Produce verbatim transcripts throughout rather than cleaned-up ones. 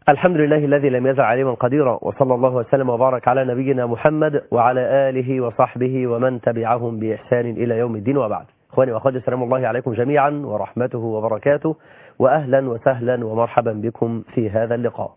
الحمد لله الذي لم يزل عليما قديرا، وصلى الله وسلم وبارك على نبينا محمد وعلى آله وصحبه ومن تبعهم بإحسان إلى يوم الدين، وبعد. إخواني وأخواتي، سلام الله عليكم جميعا ورحمته وبركاته، وأهلا وسهلا ومرحبا بكم في هذا اللقاء.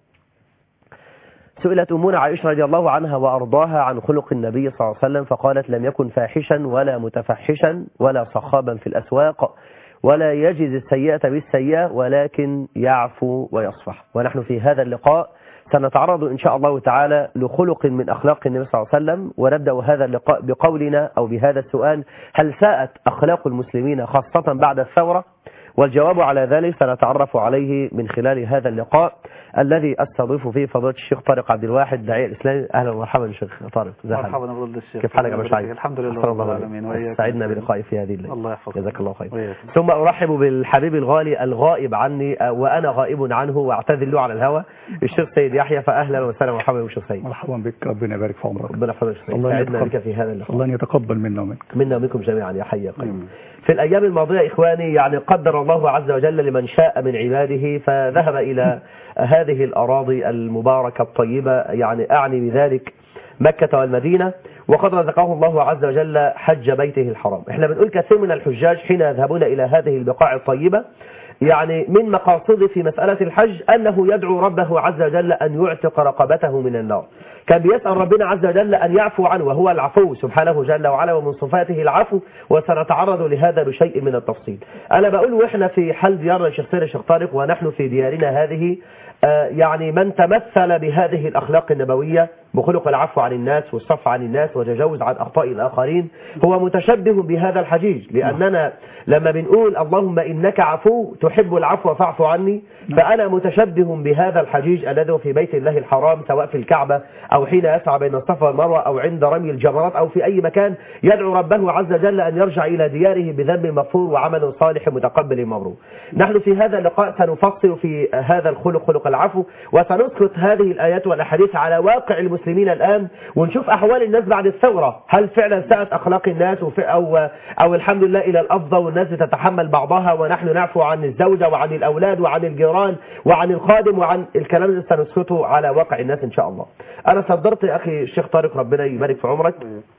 سئلت أمنا عائشة رضي الله عنها وأرضاها عن خلق النبي صلى الله عليه وسلم، فقالت: لم يكن فاحشا ولا متفحشا ولا صخابا في الأسواق ولا يجز السيئة بالسيئة ولكن يعفو ويصفح. ونحن في هذا اللقاء سنتعرض إن شاء الله تعالى لخلق من أخلاق النبي صلى الله عليه وسلم، ونبدأ هذا اللقاء بقولنا أو بهذا السؤال: هل ساءت أخلاق المسلمين خاصة بعد الثورة؟ والجواب على ذلك سنتعرف عليه من خلال هذا اللقاء الذي استضيف فيه فضيلة الشيخ طارق عبد الواحد داعية الإسلامي. أهلا ومرحبا شيخ طارق. مرحبا فضيلة الشيخ، كيف حالك يا أبو سعيد؟ الحمد لله رب العالمين، سعدنا بلقائك في هذه الليلة. الله يحفظك. جزاك الله خير. ثم أرحب بالحبيب الغالي الغائب عني وأنا غائب عنه واعتذر له على الهوى، الشيخ سيد يحيى. فأهلا وسهلا ومرحبا بالشيخ سيد. مرحبا بك، ربنا يبارك في عمرك. ربنا يحفظك يا سيد، سعدنا بك في هذا اللقاء. الله يتقبل منا ومنك. منا ومنكم جميعا يا حي يا قيوم. في الأيام الماضية إخواني يعني قدر الله عز وجل لمن شاء من عباده فذهب إلى هذه الأراضي المباركة الطيبة، يعني أعني بذلك مكة والمدينة، وقد رزقه الله عز وجل حج بيته الحرام. احنا بنقول كثير من الحجاج حين يذهبون إلى هذه البقاع الطيبة يعني من مقاصده في مسألة الحج أنه يدعو ربه عز وجل أن يعتق رقبته من النار. كان بيسأل ربنا عز وجل أن يعفو عنه، وهو العفو سبحانه جل وعلا، ومن صفاته العفو، وسنتعرض لهذا بشيء من التفصيل. أنا بقول وإحنا في حل ديارنا الشيخ سيد الشيخ طارق ونحن في ديارنا هذه، آه يعني من تمثل بهذه الأخلاق النبوية بخلق العفو عن الناس والصف عن الناس وتجاوز عن أخطاء الآخرين هو متشبه بهذا الحجيج، لأننا لما بنقول اللهم إنك عفو تحب العفو فاعف عني، فأنا متشبه بهذا الحجيج الذي في بيت الله الحرام، سواء في الكعبة أو حين يسعى بين الصفا والمروة أو عند رمي الجمرات أو في أي مكان يدعو ربه عز وجل أن يرجع إلى دياره بذنب مغفور وعمل صالح متقبل مبرور. نحن في هذا اللقاء سنفصل في هذا الخلق خلق العفو، وسنسكت هذه الآيات والأحاديث على واقع المسلمين الآن، ونشوف أحوال الناس بعد الثورة. هل فعلا ساءت أخلاق الناس أو أو الحمد لله إلى الأفضل والناس تتحمل بعضها ونحن نعفو عن الزوجة وعن الأولاد وعن الجيران وعن الخادم وعن الكلام اللي سنسكته على واقع الناس إن شاء الله. أنا صدرت أخي الشيخ طارق ربنا يبارك في عمرك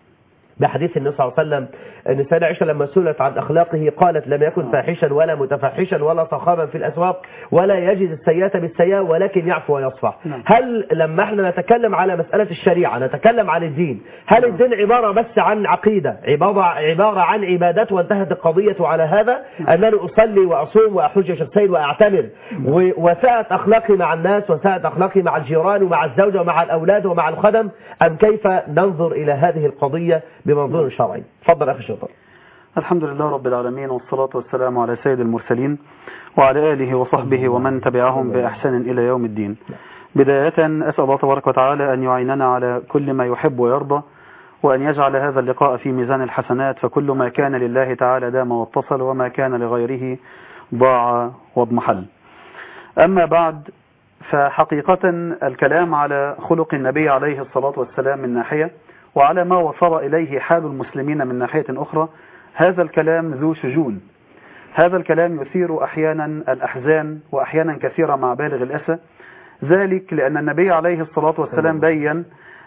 بحديث النبي صلى الله عليه وسلم أن السيدة عائشة لما سئلت عن أخلاقه قالت: لم يكن فاحشا ولا متفحشا ولا صخابا في الأسواق ولا يجز السيئة بالسيئة ولكن يعفو ويصفح. هل لما احنا نتكلم على مسألة الشريعة نتكلم عن الدين، هل الدين عبارة بس عن عقيدة، عبارة عبارة عن عبادات وانتهت القضية على هذا أنني أصلي وأصوم وأحج شخصين وأعتمر وساءت أخلاقي مع الناس وساءت أخلاقي مع الجيران ومع الزوجة ومع الأولاد ومع الخدم، أم كيف ننظر إلى هذه القضية بمنظور شرعي؟ تفضل أخي الشيطان. الحمد لله رب العالمين، والصلاة والسلام على سيد المرسلين وعلى آله وصحبه ومن تبعهم بإحسان إلى يوم الدين. بداية أسأل الله تبارك وتعالى أن يعيننا على كل ما يحب ويرضى، وأن يجعل هذا اللقاء في ميزان الحسنات، فكل ما كان لله تعالى دام واتصل، وما كان لغيره ضاع واضمحل. أما بعد، فحقيقة الكلام على خلق النبي عليه الصلاة والسلام من ناحية، وعلى ما وصل إليه حال المسلمين من ناحية أخرى، هذا الكلام ذو شجون. هذا الكلام يثير أحيانا الأحزان وأحيانا كثيرا مع بالغ الأسى، ذلك لأن النبي عليه الصلاة والسلام بيّن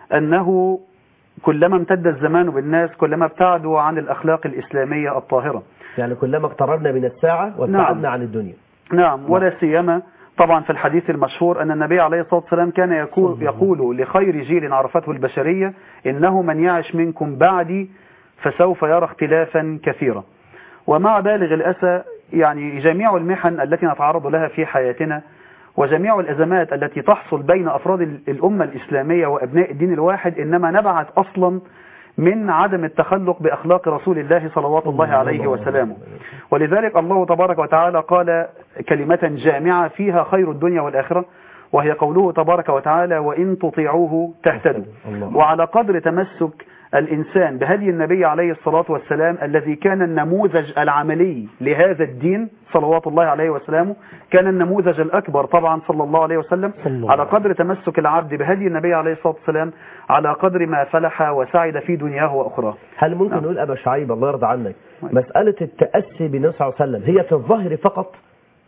أنه كلما امتد الزمان بالناس كلما ابتعدوا عن الأخلاق الإسلامية الطاهرة، يعني كلما اقتربنا من الساعة وابتعدنا نعم. عن الدنيا. نعم، ولا سيما طبعا في الحديث المشهور أن النبي عليه الصلاة والسلام كان يقول, يقول لخير جيل عرفته البشرية: إنه من يعش منكم بعدي فسوف يرى اختلافا كثيرا. ومع بالغ الأسى يعني جميع المحن التي نتعرض لها في حياتنا وجميع الأزمات التي تحصل بين أفراد الأمة الإسلامية وأبناء الدين الواحد إنما نبعت أصلا من عدم التخلق بأخلاق رسول الله صلوات الله عليه وسلامه. ولذلك الله تبارك وتعالى قال كلمة جامعة فيها خير الدنيا والآخرة، وهي قوله تبارك وتعالى: وإن تطيعوه تهتدوا. وعلى قدر تمسك الإنسان بهدي النبي عليه الصلاة والسلام الذي كان النموذج العملي لهذا الدين صلوات الله عليه وسلامه، كان النموذج الأكبر طبعا صلى الله عليه وسلم، على قدر تمسك العبد بهدي النبي عليه الصلاة والسلام على قدر ما فلح وسعد في دنياه وأخراه. هل ممكن نقول أبا شعيب الله يرضى عنك مسألة التأسي بالنبي صلى الله عليه وسلم هي في الظاهر فقط،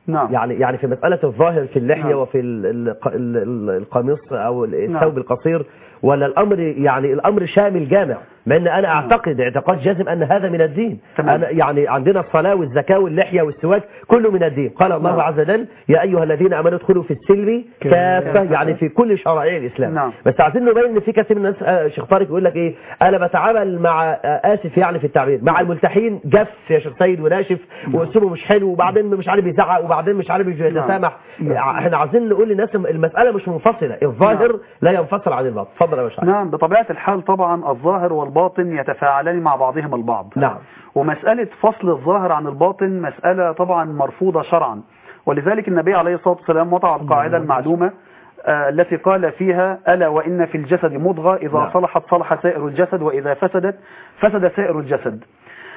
نعم. يعني يعني في مسألة الظاهر في اللحية نعم. وفي ال- ال- ال- القميص أو الثوب نعم. القصير، ولا الأمر يعني الأمر شامل جامع؟ مع أن أنا أعتقد اعتقاد جازم أن هذا من الدين. تمام. أنا يعني عندنا الصلاة والزكاة واللحية والسواك كله من الدين. قال الله نعم. عز وجل يا أيها الذين آمنوا ادخلوا في السلم كافة، يعني في كل شرائع الإسلام. نعم. بس عايزين نبين ان في كثير من الناس آه، شيخ طارق يقول لك ايه، انا بتعامل مع آه، اسف يعني في التعبير مع الملتحين جف يا شيخ سيد وناشف واسلوبه مش حلو، وبعدين مش عارف يزعق، وبعدين مش عارف يتسامح. احنا عايزين نقول للناس المساله مش منفصله، الظاهر نعم. لا ينفصل عن الباطن. اتفضل يا باشا. نعم، بطبيعة الحال طبعا الظاهر والباطن يتفاعلان مع بعضهم البعض. نعم. ومسألة فصل الظاهر عن الباطن مسألة طبعا مرفوضة شرعا، ولذلك النبي عليه الصلاة والسلام وضع القاعدة المعلومة آه التي قال فيها ألا وإن في الجسد مضغة إذا نعم. صلحت صلح سائر الجسد وإذا فسدت فسد سائر الجسد.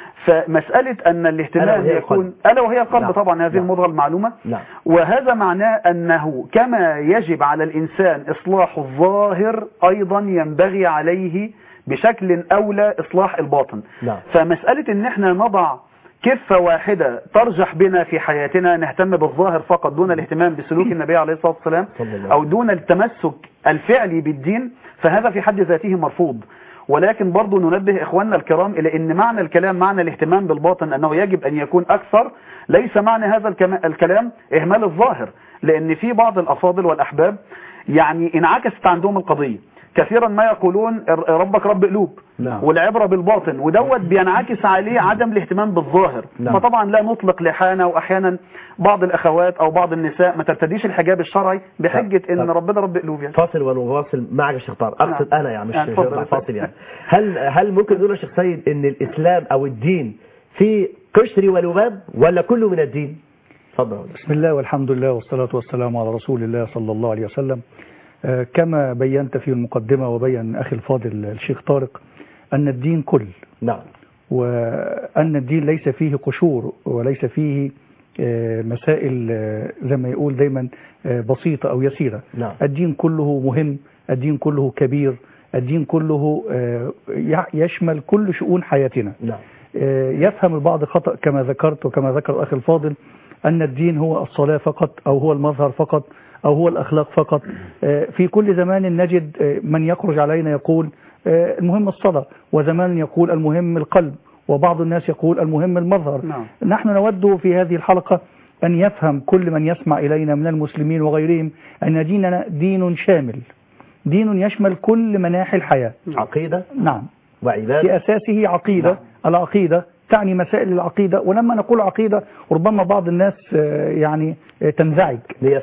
فمسألة أن ألا الاهتمام وهي يكون القلب. ألا وهي القلب. نعم. طبعا هذه نعم. المضغة المعلومة. نعم. وهذا معناه أنه كما يجب على الإنسان إصلاح الظاهر أيضا ينبغي عليه بشكل أولى إصلاح الباطن. نعم. فمسألة أن احنا نضع كفة واحدة ترجح بنا في حياتنا، نهتم بالظاهر فقط دون الاهتمام بسلوك النبي عليه الصلاة والسلام أو دون التمسك الفعلي بالدين، فهذا في حد ذاته مرفوض. ولكن برضو ننبه إخواننا الكرام إلى أن معنى الكلام معنى الاهتمام بالباطن أنه يجب أن يكون أكثر، ليس معنى هذا الكلام إهمال الظاهر، لأن في بعض الأفاضل والأحباب يعني انعكست عندهم القضية، كثيرا ما يقولون ربك رب قلوب. نعم. والعبرة بالباطن، ودوت بينعكس عليه عدم الاهتمام بالظاهر. نعم. فطبعا لا نطلق لحانا، وأحيانا بعض الأخوات أو بعض النساء ما ترتديش الحجاب الشرعي بحجة نعم. إن ربنا رب قلوب. يعني فاصل ونواصل معك يا شيخ طارق. اقصد نعم. انا يعني مش يعني مش اتفضل هيطلع يا فاصل سيد. يعني. هل هل ممكن نقول يا شيخ سيد ان الاسلام او الدين فيه قشر ولباب ولا كله من الدين؟ اتفضل. بسم الله والحمد لله والصلاة والسلام على رسول الله صلى الله عليه وسلم. آه، كما بينت في المقدمة وبين أخي الفاضل الشيخ طارق أن الدين كل، نعم. وأن الدين ليس فيه قشور وليس فيه آه، مسائل آه، زي ما يقول دايما آه، بسيطة أو يسيرة. نعم. الدين كله مهم، الدين كله كبير، الدين كله آه، يشمل كل شؤون حياتنا. نعم. آه، يفهم البعض خطأ كما ذكرت وكما ذكر أخي الفاضل أن الدين هو الصلاة فقط أو هو المظهر فقط أو هو الأخلاق فقط. في كل زمان نجد من يخرج علينا يقول المهم الصلاة، وزمان يقول المهم القلب، وبعض الناس يقول المهم المظهر. نعم. نحن نود في هذه الحلقة أن يفهم كل من يسمع إلينا من المسلمين وغيرهم أن ديننا دين شامل، دين يشمل كل مناحي الحياة. عقيدة. نعم. وعبادة. في أساسه عقيدة. نعم. العقيدة تعني مسائل العقيدة، ولما نقول عقيدة ربما بعض الناس يعني تنزعج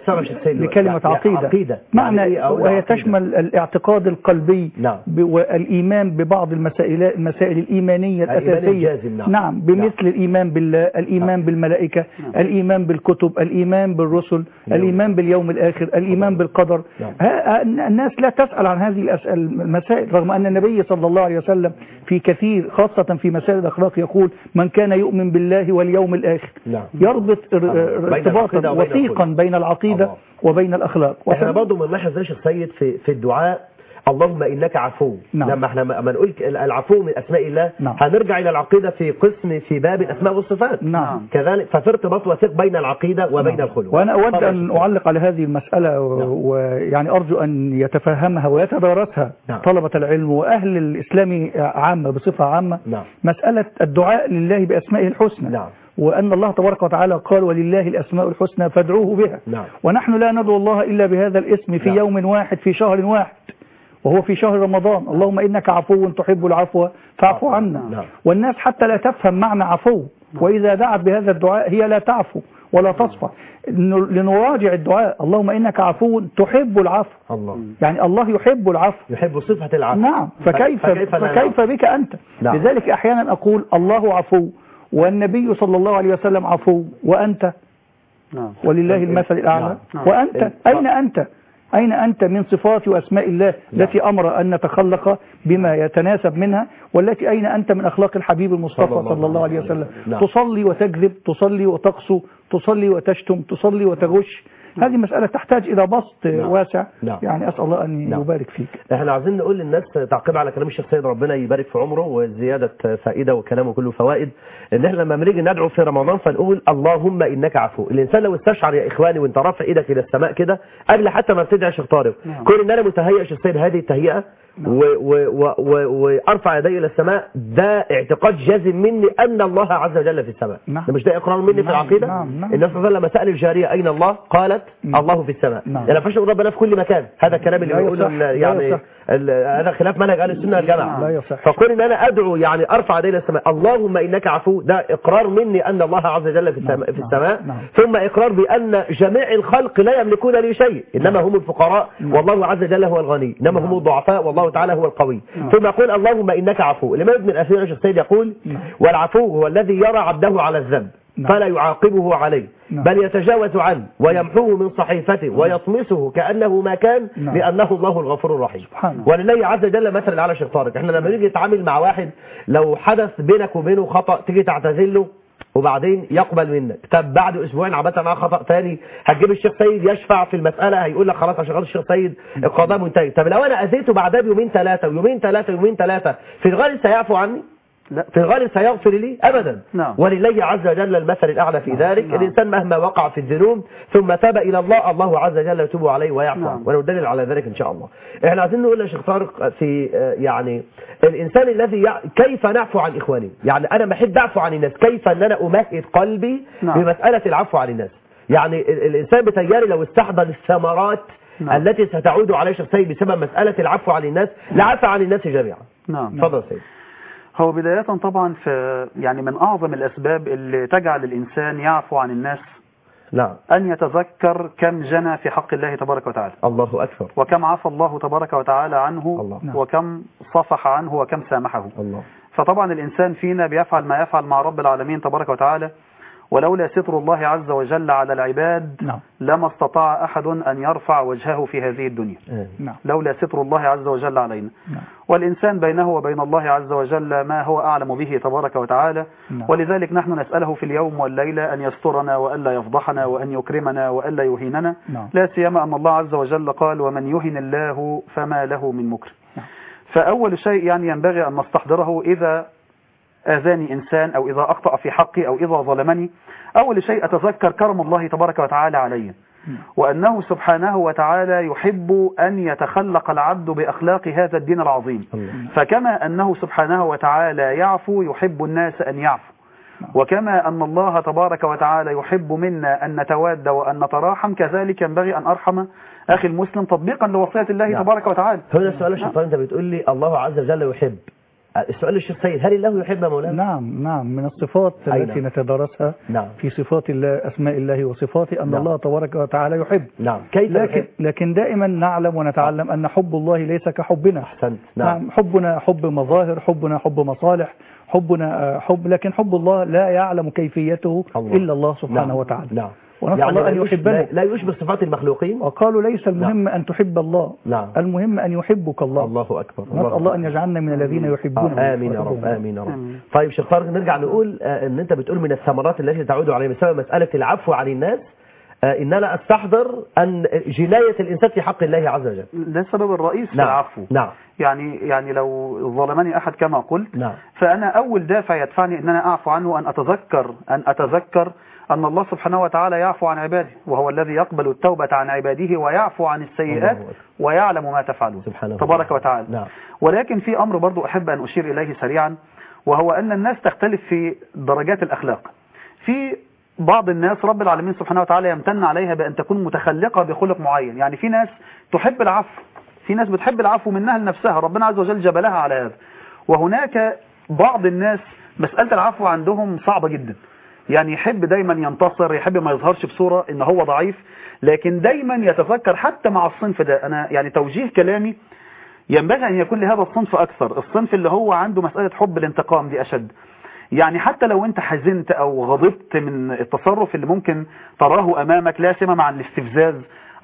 لكلمة عقيدة, عقيدة. معنى يعني وهي عقيدة. تشمل الاعتقاد القلبي. نعم. والإيمان ببعض المسائل المسائل الإيمانية الأساسية. نعم. نعم. بمثل نعم. الإيمان بالله، الإيمان نعم. بالملائكة، نعم. الإيمان بالكتب، الإيمان بالرسل، نعم. الإيمان باليوم الآخر، الإيمان نعم. بالقدر. نعم. الناس لا تسأل عن هذه المسائل، رغم أن النبي صلى الله عليه وسلم في كثير خاصة في مسائل الأخلاق يقول من كان يؤمن بالله واليوم الآخر. نعم. يربط ارتباطا وثيقا بين العقيدة الله. وبين الأخلاق. احنا برضه بنلاحظ يا شيخ سيد في في الدعاء اللهم إنك عفو. نعم. لما احنا ما نقول العفو من أسماء الله. نعم. هنرجع إلى العقيدة في قسم في باب الأسماء والصفات. نعم. كذلك ففي ارتباط وثيق بين العقيدة وبين نعم. الخلق. وأنا أود أن أعلق على هذه المسألة ويعني أرجو أن يتفهمها ويتدارسها نعم. طلبة العلم وأهل الإسلام عامة بصفة عامة. نعم. مسألة الدعاء لله بأسمائه الحسنى. نعم. وأن الله تبارك وتعالى قال ولله الأسماء الحسنى فادعوه بها. نعم. ونحن لا ندعو الله إلا بهذا الاسم في نعم. يوم واحد في شهر واحد، وهو في شهر رمضان. اللهم إنك عفو تحب العفو فاعفو عنا. نعم. والناس حتى لا تفهم معنى عفو، وإذا دعت بهذا الدعاء هي لا تعفو ولا تصفى. لنراجع الدعاء اللهم إنك عفو تحب العفو. الله. يعني الله يحب العفو، يحب صفة العفو. نعم. فكيف, فكيف, فكيف بك أنت؟ نعم. لذلك أحيانا أقول الله عفو والنبي صلى الله عليه وسلم عفو وأنت نعم. ولله المثل الأعلى. نعم. وأنت أين أنت؟ أين أنت من صفات وأسماء الله التي أمر أن نتخلق بما يتناسب منها، والتي أين أنت من أخلاق الحبيب المصطفى صلى الله عليه وسلم؟ تصلي وتكذب، تصلي وتقسو، تصلي وتشتم، تصلي وتغش. هذه مسألة تحتاج إلى بسط نعم. واسع. نعم. يعني أسأل الله أن نعم. يبارك فيك. احنا عايزين نقول للناس تعقيب على كلام الشيخ سيد، ربنا يبارك في عمره وزيادة فائدة وكلامه كله فوائد، ان احنا لما بنيجي ندعو في رمضان فنقول اللهم انك عفو. الانسان لو استشعر يا اخواني وانت رافع ايدك الى السماء كده قبل حتى ما بتدعي شيخ طارق، نعم. كون ان انا متهيئ يا شيخ سيد هذه التهيئة وارفع يدي الى السماء، ده اعتقاد جازم مني ان الله عز وجل في السماء. نعم. ده مش ده اقرار مني نعم. في العقيدة. نعم. نعم. النبي صلى الله عليه وسلم لما سأل الجارية اين الله قالت نعم. الله في السماء. نعم. يعني فاش ربنا في كل مكان، هذا الكلام اللي لا بيقوله يصح. لا يعني يصح. هذا خلاف منهج اهل السنه والجماعه. لا يصح. فكون ان انا ادعو يعني ارفع يدي الى السماء اللهم انك عفو، ده اقرار مني ان الله عز وجل في السماء, في السماء. نعم. ثم اقرار بان جميع الخلق لا يملكون لي شيء، انما هم الفقراء والله عز وجل هو الغني، انما هم الضعفاء والله تعالى هو القوي. ثم يقول اللهم انك عفو. الامام ابن الاثير الشيخ سيد يقول والعفو هو الذي يرى عبده على الذنب فلا يعاقبه عليه بل يتجاوز عنه ويمحوه من صحيفته ويطمسه كأنه ما كان لأنه الله الغفور الرحيم. ولله عز وجل مثل على شيخ طارق. احنا لما نيجي نتعامل مع واحد لو حدث بينك وبينه خطأ تيجي تعتذر له وبعدين يقبل منك، طب بعد اسبوعين عملت معاه خطأ ثاني هتجيب الشيخ سيد يشفع في المسألة، هيقول لك خلاص عشان الشيخ سيد القضاء منتهي. طب لو انا اذيته بعدها بيومين ثلاثة ويومين ثلاثة ويومين ثلاثة في الغالب سيعفو عني؟ لا. في الغالب سيغفر لي أبدا. نعم. ولله عز وجل المثل الأعلى في ذلك. نعم. الإنسان مهما وقع في الذنوب ثم تاب إلى الله الله عز وجل يتوب عليه ويعفو عنه. نعم. وندلل على ذلك إن شاء الله. إحنا عايزين نقول يا شيخ طارق في يعني الإنسان الذي يع... كيف نعفو عن إخواني؟ يعني أنا بحب أعفو عن الناس، كيف أن أنا أمهد قلبي نعم. بمسألة العفو عن الناس؟ يعني الإنسان بتياري لو استحضر الثمرات نعم. التي ستعود عليه شيخ سيد بسبب مسألة العفو عن الناس لعفى عن الناس جميعا. نعم. تفضل سيد. هو بداية طبعا في يعني من أعظم الأسباب اللي تجعل الإنسان يعفو عن الناس نعم. أن يتذكر كم جنى في حق الله تبارك وتعالى. الله أكبر. وكم عفى الله تبارك وتعالى عنه الله. وكم صفح عنه وكم سامحه. الله. فطبعا الإنسان فينا بيفعل ما يفعل مع رب العالمين تبارك وتعالى، ولولا ستر الله عز وجل على العباد نعم. لما استطاع أحد أن يرفع وجهه في هذه الدنيا. نعم. لولا ستر الله عز وجل علينا. نعم. والإنسان بينه وبين الله عز وجل ما هو أعلم به تبارك وتعالى. نعم. ولذلك نحن نسأله في اليوم والليلة أن يسترنا وألا يفضحنا وأن يكرمنا وألا يهيننا. نعم. لا سيما أن الله عز وجل قال ومن يهن الله فما له من مكرم. نعم. فأول شيء يعني ينبغي أن نستحضره إذا آذاني إنسان أو إذا أخطأ في حقي أو إذا ظلمني، أول شيء أتذكر كرم الله تبارك وتعالى علي، وأنه سبحانه وتعالى يحب أن يتخلق العبد بأخلاق هذا الدين العظيم. فكما أنه سبحانه وتعالى يعفو يحب الناس أن يعفو، وكما أن الله تبارك وتعالى يحب منا أن نتواد وأن نتراحم، كذلك ينبغي أن أرحم أخي المسلم تطبيقا لوصية الله نعم. تبارك وتعالى. هنا السؤال يا شيخ أنت بتقول لي الله عز وجل يحب، السؤال الشيخ سيد هل الله يحب مولانا؟ نعم نعم من الصفات التي نتدارسها نعم. في صفات الله أسماء الله وصفاته أن نعم. الله تبارك وتعالى يحب. نعم. كيف لكن, يحب؟ لكن دائما نعلم ونتعلم أن حب الله ليس كحبنا. أحسنت. نعم. نعم. حبنا حب مظاهر، حبنا حب مصالح، حبنا حب، لكن حب الله لا يعلم كيفيته الله. إلا الله سبحانه نعم. وتعالى. نعم. ونسأل يعني الله أن يحبنا. لا يشبه صفات المخلوقين. وقالوا ليس المهم نعم. أن تحب الله. نعم. المهم أن يحبك الله. الله أكبر. نسأل الله, الله أن يجعلنا من الذين يحبون. آه. آمين يا رب. آمين يا رب. طيب شيخ طارق نرجع نقول آه ان انت بتقول من الثمرات التي تعود عليه بسبب مسألة العفو عن الناس آه ان انا استحضر ان جناية الانسان في حق الله عز وجل. ده السبب الرئيس نعم. في العفو. نعم. يعني يعني لو ظلمني احد كما قلت نعم. فانا اول دافع يدفعني ان انا اعفو عنه ان اتذكر ان اتذكر أن الله سبحانه وتعالى يعفو عن عباده، وهو الذي يقبل التوبة عن عباده ويعفو عن السيئات ويعلم ما تفعلون تبارك وتعالى. نعم. ولكن في أمر برضو أحب أن أشير إليه سريعا، وهو أن الناس تختلف في درجات الأخلاق. في بعض الناس رب العالمين سبحانه وتعالى يمتن عليها بأن تكون متخلقة بخلق معين، يعني في ناس تحب العفو، في ناس بتحب العفو منها لنفسها، ربنا عز وجل جبلها على هذا. وهناك بعض الناس مسألة العفو عندهم صعبة جدا، يعني يحب دايما ينتصر، يحب ما يظهرش بصورة ان هو ضعيف، لكن دايما يتفكر حتى مع الصنف ده. انا يعني توجيه كلامي ينبغي ان يكون لهذا الصنف اكثر، الصنف اللي هو عنده مسألة حب الانتقام دي اشد. يعني حتى لو انت حزنت او غضبت من التصرف اللي ممكن تراه امامك، لا سيما مع الاستفزاز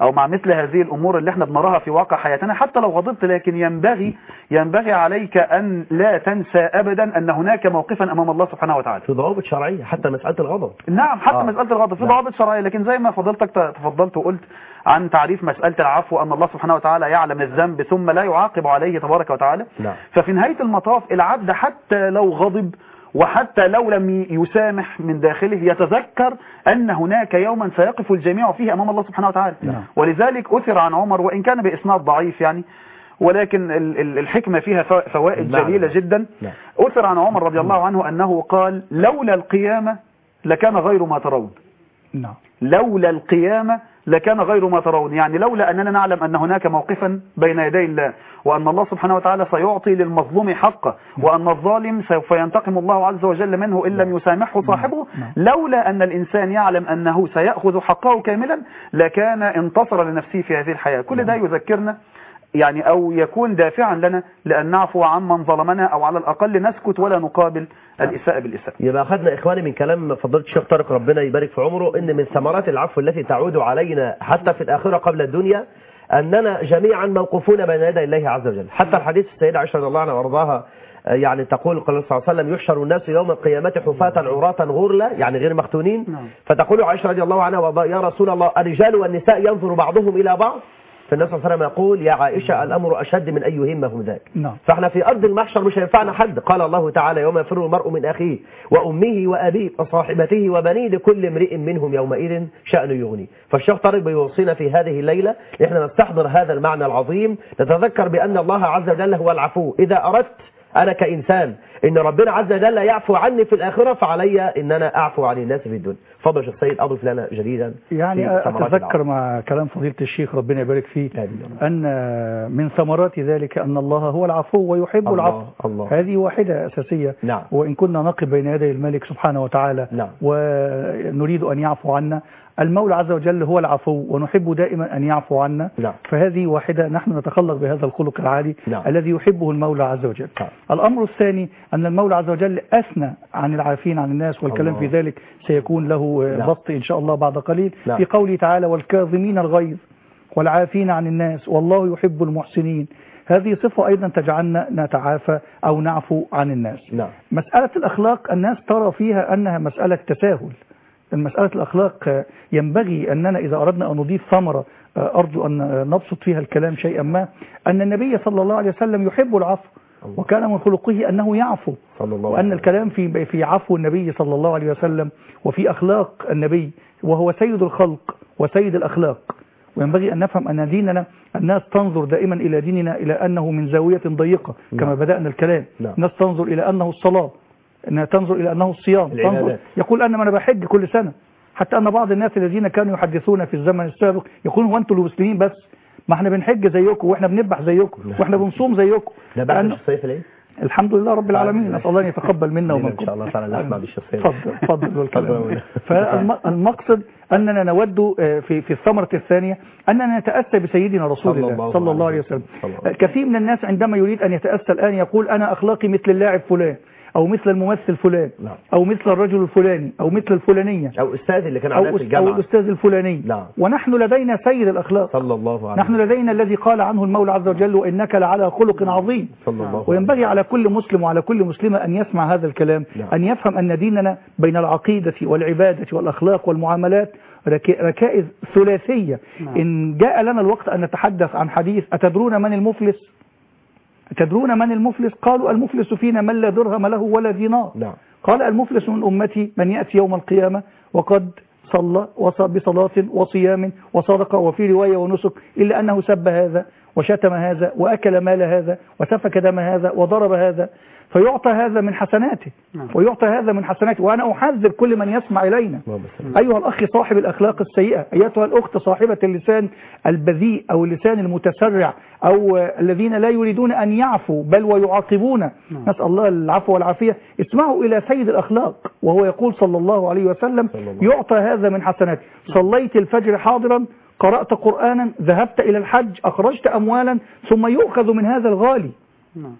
أو مع مثل هذه الأمور اللي احنا بنراها في واقع حياتنا حتى لو غضبت، لكن ينبغي ينبغي عليك أن لا تنسى أبدا أن هناك موقفا أمام الله سبحانه وتعالى في ضوابط شرعية حتى مسألة الغضب. نعم حتى آه. مسألة الغضب في نعم. ضوابط شرعية، لكن زي ما فضلتك تفضلت وقلت عن تعريف مسألة العفو أن الله سبحانه وتعالى يعلم الذنب ثم لا يعاقب عليه تبارك وتعالى. نعم. ففي نهاية المطاف العبد حتى لو غضب وحتى لو لم يسامح من داخله يتذكر أن هناك يوما سيقف الجميع فيه أمام الله سبحانه وتعالى. نعم. ولذلك أثر عن عمر وإن كان بإسناد ضعيف يعني، ولكن الحكمة فيها فوائد جليلة جدا. نعم. أثر عن عمر رضي الله عنه أنه قال لولا القيامة لكان غير ما ترون. نعم. لولا القيامة لكان غير ما ترون، يعني لولا أننا نعلم أن هناك موقفا بين يدي الله وأن الله سبحانه وتعالى سيعطي للمظلوم حقه وأن الظالم سوف ينتقم الله عز وجل منه إن لم يسامحه صاحبه، لولا أن الإنسان يعلم أنه سيأخذ حقه كاملا لكان انتصر لنفسه في هذه الحياة. كل ده يذكرنا يعني أو يكون دافعا لنا لأن نعفو عمن ظلمنا أو على الأقل نسكت ولا نقابل الإساءة بالإساءة. يبقى أخذنا إخواني من كلام فضيلة الشيخ طارق ربنا يبارك في عمره إن من ثمرات العفو التي تعود علينا حتى في الآخرة قبل الدنيا أننا جميعا موقوفون بين يدي الله عز وجل. حتى الحديث السيدة عائشة رضي الله عنها وارضاها يعني تقول قال الله صلى الله عليه وسلم يحشر الناس يوم القيامة حفاة عراة غرلا يعني غير مختونين. فتقول عائشة رضي الله عنها يا رسول الله الرجال والنساء ينظر بعضهم إلى بعض؟ فالنبي صلى الله عليه وسلم يقول يا عائشة الأمر أشد من أن يهمهم ذاك. نعم. فاحنا في أرض المحشر مش هينفعنا حد. قال الله تعالى يوم يفر المرء من أخيه وأمه وأبيه وصاحبته وبنيه لكل امرئ منهم يومئذ شأن يغني. فالشيخ طارق بيوصينا في هذه الليلة احنا نستحضر هذا المعنى العظيم، نتذكر بأن الله عز وجل هو العفو. إذا أردت أنا كإنسان إن ربنا عز وجل يعفو عني في الآخرة فعلي إن أنا أعفو عن الناس في الدنيا. فضل الشيخ سيد أضف لنا جديدا. يعني أتذكر مع كلام فضيلة الشيخ ربنا يبارك فيه أن من ثمرات ذلك أن الله هو العفو ويحب الله العفو. الله. هذه واحدة أساسية. نعم. وإن كنا نقف بين يدي الملك سبحانه وتعالى نعم. ونريد أن يعفو عنا المولى عز وجل هو العفو ونحب دائما أن يعفو عنا. نعم. فهذه واحدة نحن نتخلق بهذا الخلق العالي. نعم. الذي يحبه المولى عز وجل. نعم. الأمر الثاني أن المولى عز وجل أثنى عن العافين عن الناس والكلام الله. في ذلك سيكون له نعم. بسط إن شاء الله بعد قليل. نعم. في قوله تعالى والكاظمين الغيظ والعافين عن الناس والله يحب المحسنين. هذه صفة أيضا تجعلنا نتعافى أو نعفو عن الناس. نعم. مسألة الأخلاق الناس ترى فيها أنها مسألة تساهل. المسألة الأخلاق ينبغي أننا إذا أردنا أن نضيف ثمرة أرجو أن نبسط فيها الكلام شيئا ما أن النبي صلى الله عليه وسلم يحب العفو وكان من خلقه أنه يعفو، وأن الكلام في في عفو النبي صلى الله عليه وسلم وفي أخلاق النبي وهو سيد الخلق وسيد الأخلاق. وينبغي أن نفهم أن ديننا الناس تنظر دائما إلى ديننا إلى أنه من زاوية ضيقة كما بدأنا الكلام. الناس تنظر إلى أنه الصلاة، أنها تنظر إلى أنه الصيام، تنظر يقول أنا ما أنا بحج كل سنة. حتى أن بعض الناس الذين كانوا يحدثون في الزمن السابق يقولون وأنتم المسلمين بس ما احنا بنحج زيكم واحنا بنذبح زيكم واحنا بنصوم زيكم. ده بعد الصيف ليه؟ الحمد لله رب العالمين، نسأل الله أن يتقبل منا ومنكم إن شاء الله تعالى نسمع بالشخصية. تفضل تفضل والكلام. فالمقصد أننا نود في في الثمرة الثانية أننا نتأسى بسيدنا رسول الله صلى الله عليه وسلم. كثير من الناس عندما يريد أن يتأسى الآن يقول أنا أخلاقي مثل اللاعب فلان أو مثل الممثل فلان نعم. أو مثل الرجل الفلاني أو مثل الفلانية أو أستاذ اللي كان عندنا في الجامعة أو الأستاذ الفلاني. نعم. ونحن لدينا سيد الأخلاق صلى الله عليه نحن لدينا الذي قال عنه المولى عز وجل وإنك لعلى خلق عظيم. صلى الله وينبغي على كل مسلم وعلى كل مسلمة أن يسمع هذا الكلام. نعم. أن يفهم أن ديننا بين العقيدة والعبادة والأخلاق والمعاملات ركائز ثلاثية. نعم. إن جاء لنا الوقت أن نتحدث عن حديث أتدرون من المفلس؟ تدرون من المفلس؟ قالوا المفلس فينا من لا درهم له ولا دينار. نعم. قال المفلس من أمتي من يأتي يوم القيامة وقد صلى بصلاة وصيام وصدقة وفي رواية ونسك إلا أنه سب هذا وشتم هذا وأكل مال هذا وسفك دم هذا وضرب هذا فيعطى هذا من حسناته ويعطى هذا من حسناته. وأنا أحذر كل من يسمع إلينا أيها الأخ صاحب الأخلاق السيئة، أيتها الأخت صاحبة اللسان البذيء أو اللسان المتسرع أو الذين لا يريدون أن يعفوا بل ويعاقبون، نسأل الله العفو والعافية. اسمعوا إلى سيد الأخلاق وهو يقول صلى الله عليه وسلم يعطى هذا من حسناته. صليت الفجر حاضرا، قرأت قرآنا، ذهبت إلى الحج، أخرجت أموالا، ثم يؤخذ من هذا الغالي.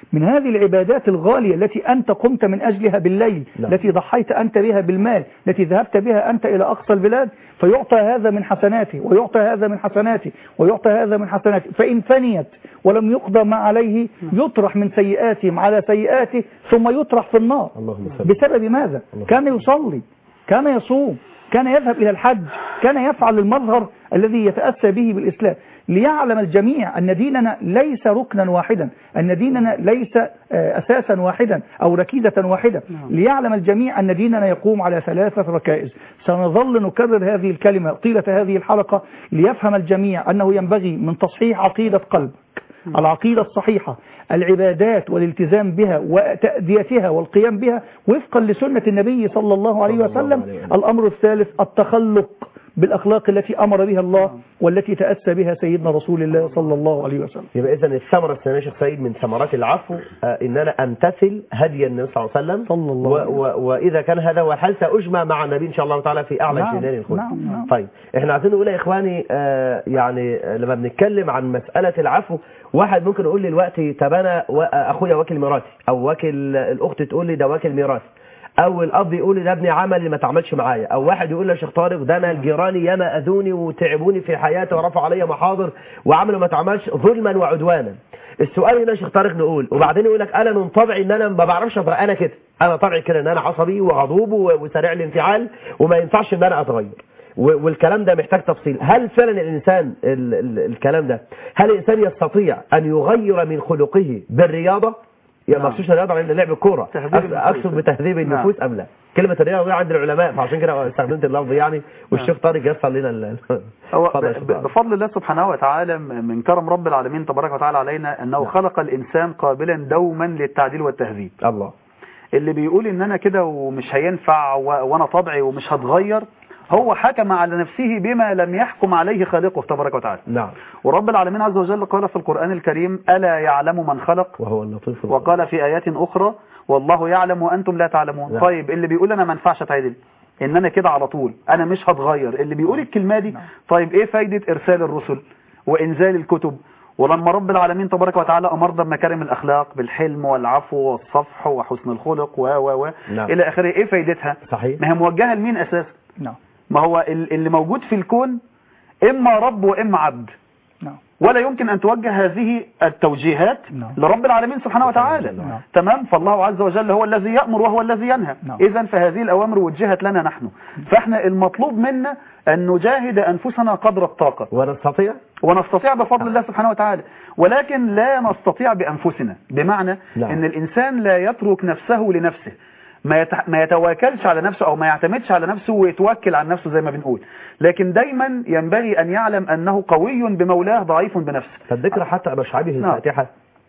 من هذه العبادات الغالية التي أنت قمت من أجلها بالليل، نعم. التي ضحيت أنت بها بالمال، التي ذهبت بها أنت إلى أقصى البلاد، فيعطى هذا من حسناته ويعطى هذا من حسناته ويعطى هذا من حسناته، فإن فنيت ولم يقضى ما عليه يطرح من سيئاتهم على سيئاته ثم يطرح في النار. بسبب ماذا؟ كان يصلي، كان يصوم، كان يذهب إلى الحج، كان يفعل المظهر الذي يتأسى به بالإسلام. ليعلم الجميع أن ديننا ليس ركنا واحدا، أن ديننا ليس أساسا واحدا أو ركيزة واحدة. ليعلم الجميع أن ديننا يقوم على ثلاثة ركائز. سنظل نكرر هذه الكلمة طيلة هذه الحلقة ليفهم الجميع أنه ينبغي من تصحيح عقيدة قلبك، العقيدة الصحيحة، العبادات والالتزام بها وتأديتها والقيام بها وفقا لسنة النبي صلى الله عليه وسلم. الأمر الثالث التخلق بالأخلاق التي أمر بها الله والتي تأسى بها سيدنا رسول الله صلى الله عليه وسلم. يبقى إذن الثمرة الثانية يا شيخ سيد من ثمرات العفو آه إن أنا أمتثل هدي النبي صلى الله عليه وسلم صلى الله عليه وسلم. وإذا كان هذا هو الحال سأجمع مع النبي إن شاء الله تعالى في أعلى نعم. جنان الخلد. نعم. نعم. طيب إحنا عايزين نقول يا إخواني آه يعني لما بنتكلم عن مسألة العفو، واحد ممكن يقول لي دلوقتي طب أنا أخويا واكل ميراثي، أو واكل الأخت تقول لي ده واكل ميراثي، او الاب يقول لي ده ابني عمل ما تعملش معايا، او واحد يقول لي يا شيخ طارق ده انا الجيراني ياما اذوني وتعبوني في حياتي ورفعوا عليا محاضر وعملوا ما تعملش ظلما وعدوانا. السؤال هنا يا شيخ طارق نقول، وبعدين يقول لك انا من طبعي ان انا ما بعرفش أطبع. انا كده انا طبعي كده ان انا عصبي وغضوب وسريع الانفعال وما ينفعش ان انا اتغير، والكلام ده محتاج تفصيل. هل فعلا الانسان ال ال الكلام ده هل الانسان يستطيع ان يغير من خلقه بالرياضه؟ يعني ما اقصدش الرياضه عند لعب الكوره، اقصد بتهذيب النفوس ام لا؟ كلمه الرياضه عند العلماء، فعشان كده استخدمت اللفظ يعني، والشيخ طارق يسر لنا. هو بفضل الله سبحانه وتعالى من كرم رب العالمين تبارك وتعالى علينا انه خلق الانسان قابلا دوما للتعديل والتهذيب. الله. اللي بيقول ان انا كده ومش هينفع وانا طبعي ومش هتغير، هو حكم على نفسه بما لم يحكم عليه خالقه تبارك وتعالى. نعم. ورب العالمين عز وجل قال في القرآن الكريم ألا يعلم من خلق وهو اللطيف. وقال في آيات أخرى والله يعلم وأنتم لا تعلمون. نعم. طيب اللي بيقول أنا ما ينفعش اتعدل، إن أنا كده على طول أنا مش هتغير، اللي بيقول الكلمة دي، طيب إيه فايدة إرسال الرسل وإنزال الكتب؟ ولما رب العالمين تبارك وتعالى أمرنا بمكارم الأخلاق بالحلم والعفو والصفح وحسن الخلق و و و نعم. إلى آخره، إيه فايدتها؟ صحيح. ما هي موجهة لمين أساسا؟ نعم. ما هو اللي موجود في الكون إما رب وإما عبد. نعم. ولا يمكن أن توجه هذه التوجيهات نعم. لرب العالمين سبحانه وتعالى. نعم. تمام. فالله عز وجل هو الذي يأمر وهو الذي ينهى. نعم. إذن فهذه الأوامر وجهت لنا نحن، فإحنا المطلوب منا أن نجاهد أنفسنا قدر الطاقة، ونستطيع ونستطيع بفضل الله سبحانه وتعالى، ولكن لا نستطيع بأنفسنا، بمعنى نعم. أن الإنسان لا يترك نفسه لنفسه، ما ما يتواكلش على نفسه أو ما يعتمدش على نفسه ويتوكل على نفسه زي ما بنقول، لكن دايما ينبغي أن يعلم أنه قوي بمولاه ضعيف بنفسه. فالذكر حتى أبا شعبي في الفاتحة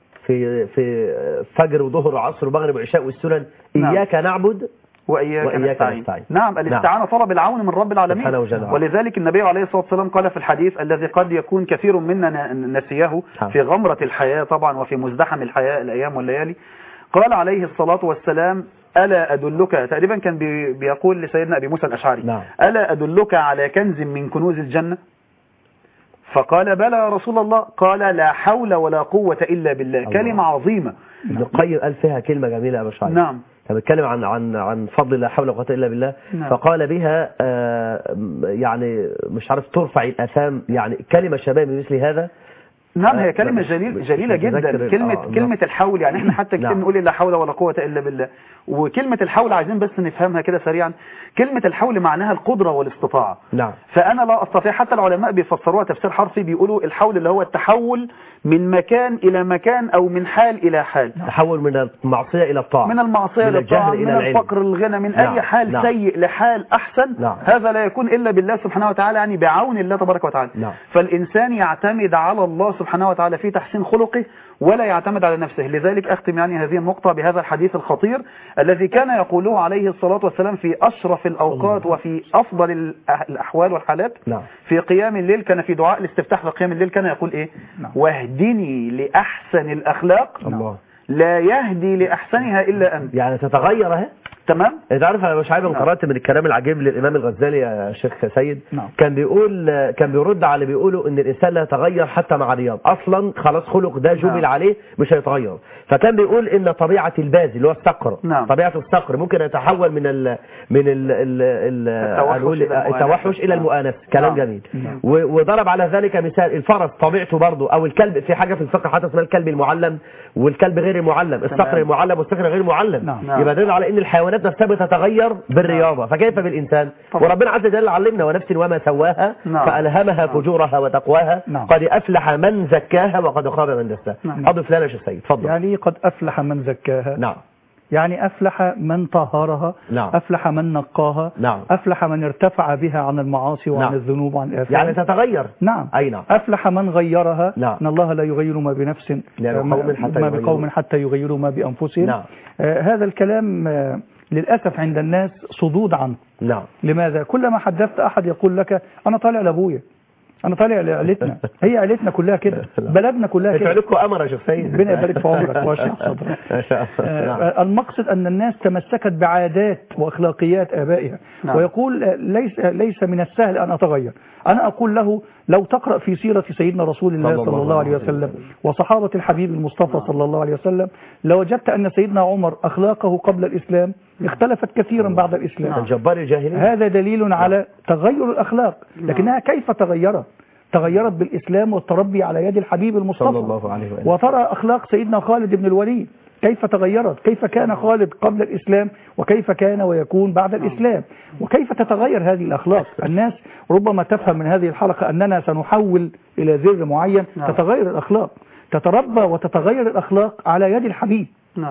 في في فجر وظهر وعصر ومغرب وعشاء والسنن، إياك نعبد وإياك, وإياك نستعين. نستعين. نعم. الاستعانة طلب العون من رب العالمين، ولذلك النبي عليه الصلاة والسلام قال في الحديث الذي قد يكون كثير منا نسيه في غمرة الحياة طبعا وفي مزدحم الحياة الأيام والليالي، قال عليه الصلاة والسلام ألا أدلك، تقريبا كان بيقول لسيدنا أبي موسى الأشعري، نعم. ألا أدلك على كنز من كنوز الجنة؟ فقال بلى يا رسول الله. قال لا حول ولا قوة إلا بالله. الله. كلمة عظيمة. ابن القيم قال فيها كلمة جميلة يا أبا شعري. نعم. بيتكلم عن عن عن فضل لا حول ولا قوة إلا بالله. نعم. فقال بها آه يعني مش عارف ترفع الآثام، يعني كلمة شباب مثل هذا. نعم. هي كلمة جليل جليلة جدا. كلمة آه كلمة الحول، يعني احنا حتى كتير نقول لا حول ولا قوة إلا بالله، وكلمة الحول عايزين بس نفهمها كده سريعا. كلمة الحول معناها القدرة والاستطاعة. نعم. فأنا لا أستطيع، حتى العلماء بيفسروها تفسير حرفي بيقولوا الحول اللي هو التحول من مكان إلى مكان أو من حال إلى حال. تحول من المعصية إلى الطاعة، من المعصية إلى الطاعة، من الفقر الغنى، من نعم. أي حال نعم. سيء لحال أحسن. نعم. هذا لا يكون إلا بالله سبحانه وتعالى، يعني بعون الله تبارك وتعالى. نعم. فالإنسان يعتمد على الله سبحانه وتعالى في تحسين خلقه ولا يعتمد على نفسه. لذلك أختم يعني هذه النقطة بهذا الحديث الخطير الذي كان يقوله عليه الصلاة والسلام في أشرف الأوقات وفي أفضل الأحوال والحالات. نعم. في قيام الليل كان في دعاء الاستفتاح في قيام الليل كان يقول إيه؟ نعم. واهدني لأحسن الأخلاق. الله. لا يهدي لأحسنها إلا أنت. يعني تتغير اهي تمام. انت عارف انا مش عارف نعم. قرات من الكلام العجيب للامام الغزالي يا شيخ سيد. نعم. كان بيقول كان بيرد على اللي بيقولوا ان الانسان لا يتغير حتى مع الرياض، اصلا خلاص خلق ده جبل نعم. عليه مش هيتغير. فكان بيقول ان طبيعه الباز اللي هو الصقر، نعم. طبيعه الصقر ممكن يتحول من ال من ال ال ال التوحش إلى التوحش الى المؤانسه. كلام نعم. جميل. نعم. وضرب على ذلك مثال الفرس طبيعته برضه، او الكلب، في حاجه في الفقه حتى اسمها الكلب المعلم والكلب غير المعلم، الصقر المعلم والصقر غير المعلم. نعم. يبقى دليل على ان الحيوانات نفسها بتتغير بالرياضه، فكيف بالانسان؟ طبعا. وربنا عز وجل علمنا ونفس وما سواها نعم. فالهمها نعم. فجورها وتقواها. نعم. قد افلح من زكاها وقد خاب من دساها. نعم. اضف لنا يا شيخ سيد، اتفضل. يعني قد أفلح من زكاها، نعم. يعني أفلح من طهرها، نعم. أفلح من نقاها، نعم. أفلح من ارتفع بها عن المعاصي وعن نعم. الذنوب وعن الآثام. يعني تتغير. نعم. اي نعم. أفلح من غيرها. نعم. إن الله لا يغير ما بنفس لا ما بقوم حتى ما يغيروا. بقوم حتى يغيروا ما بأنفسهم. نعم. آه هذا الكلام آه للأسف عند الناس صدود عنه. نعم. لماذا؟ كلما حدثت أحد يقول لك أنا طالع لأبويا، أنا طالع لعيلتنا، هي عيلتنا كلها كده، بلدنا كلها كده. لكم أمر يا شيخ سيد. ربنا يبارك في عمرك ويشرح صدرك. آه المقصد أن الناس تمسكت بعادات وأخلاقيات آبائها. نعم. ويقول ليس ليس من السهل أن أتغير. أنا أقول له لو تقرأ في سيرة سيدنا رسول الله صلى, صلى الله عليه وسلم وصحابة الحبيب المصطفى نعم. صلى الله عليه وسلم لوجدت أن سيدنا عمر أخلاقه قبل الإسلام اختلفت كثيرا بعد الإسلام. نعم. الجبار الجاهلية. هذا دليل نعم. على تغير الأخلاق، لكنها كيف تغيرت؟ تغيرت بالإسلام والتربي على يد الحبيب المصطفى صلى الله عليه وسلم. وترى أخلاق سيدنا خالد بن الوليد كيف تغيرت، كيف كان خالد قبل الإسلام وكيف كان ويكون بعد الإسلام، وكيف تتغير هذه الأخلاق. الناس ربما تفهم من هذه الحلقة أننا سنحول إلى زر معين تتغير الأخلاق، تتربى وتتغير الأخلاق على يد الحبيب،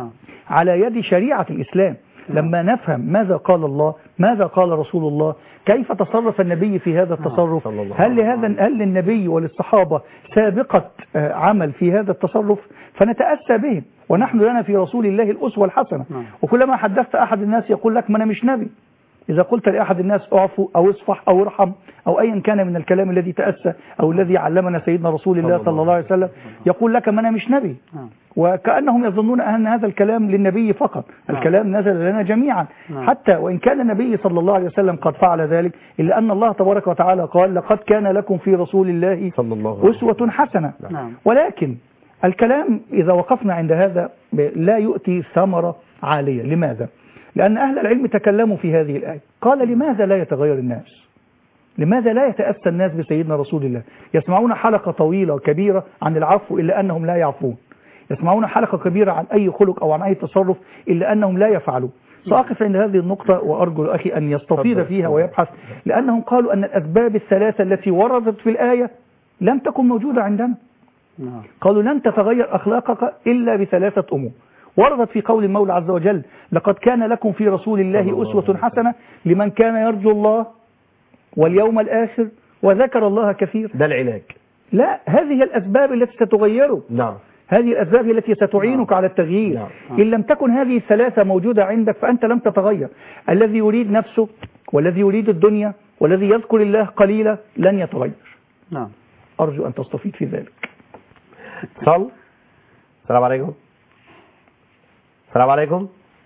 على يد شريعة الإسلام. لما نفهم ماذا قال الله، ماذا قال رسول الله، كيف تصرف النبي في هذا التصرف، هل لهذا هل للنبي وللصحابة سابقة عمل في هذا التصرف، فنتأسى بهم. ونحن لنا في رسول الله الأسوة الحسنة. وكلما حدثت أحد الناس يقول لك ما أنا مش نبي. إذا قلت لأحد الناس اعفوا أو اصفح أو ارحم أو أيا كان من الكلام الذي تأسى أو الذي علمنا سيدنا رسول الله صلى الله عليه وسلم، يقول لك ما أنا مش نبي. وكأنهم يظنون أن هذا الكلام للنبي فقط، الكلام نزل لنا جميعا. حتى وإن كان النبي صلى الله عليه وسلم قد فعل ذلك، إلا أن الله تبارك وتعالى قال لقد كان لكم في رسول الله أسوة حسنة. ولكن الكلام إذا وقفنا عند هذا لا يؤتي ثمرة عالية. لماذا؟ لأن أهل العلم تكلموا في هذه الآية. قال لماذا لا يتغير الناس؟ لماذا لا يتأسى الناس بسيدنا رسول الله؟ يسمعون حلقة طويلة وكبيرة عن العفو إلا أنهم لا يعفون، يسمعون حلقة كبيرة عن أي خلق أو عن أي تصرف إلا أنهم لا يفعلون. سأقف عند هذه النقطة وأرجو أخي أن يستفيض فيها ويبحث، لأنهم قالوا أن الأسباب الثلاثة التي وردت في الآية لم تكن موجودة عندنا. قالوا لن تتغير أخلاقك إلا بثلاثة أمور. وردت في قول المولى عز وجل لقد كان لكم في رسول الله أسوة حسنة لمن كان يرجو الله واليوم الآخر وذكر الله كثير. ده العلاج. لا، هذه الأسباب التي ستغيره. نعم. هذه الأسباب التي ستعينك على التغيير. نعم. إن لم تكن هذه الثلاثة موجودة عندك فأنت لم تتغير. الذي يريد نفسه والذي يريد الدنيا والذي يذكر الله قليلا لن يتغير. نعم. أرجو أن تستفيد في ذلك. صل. السلام عليكم. السلام عليكم.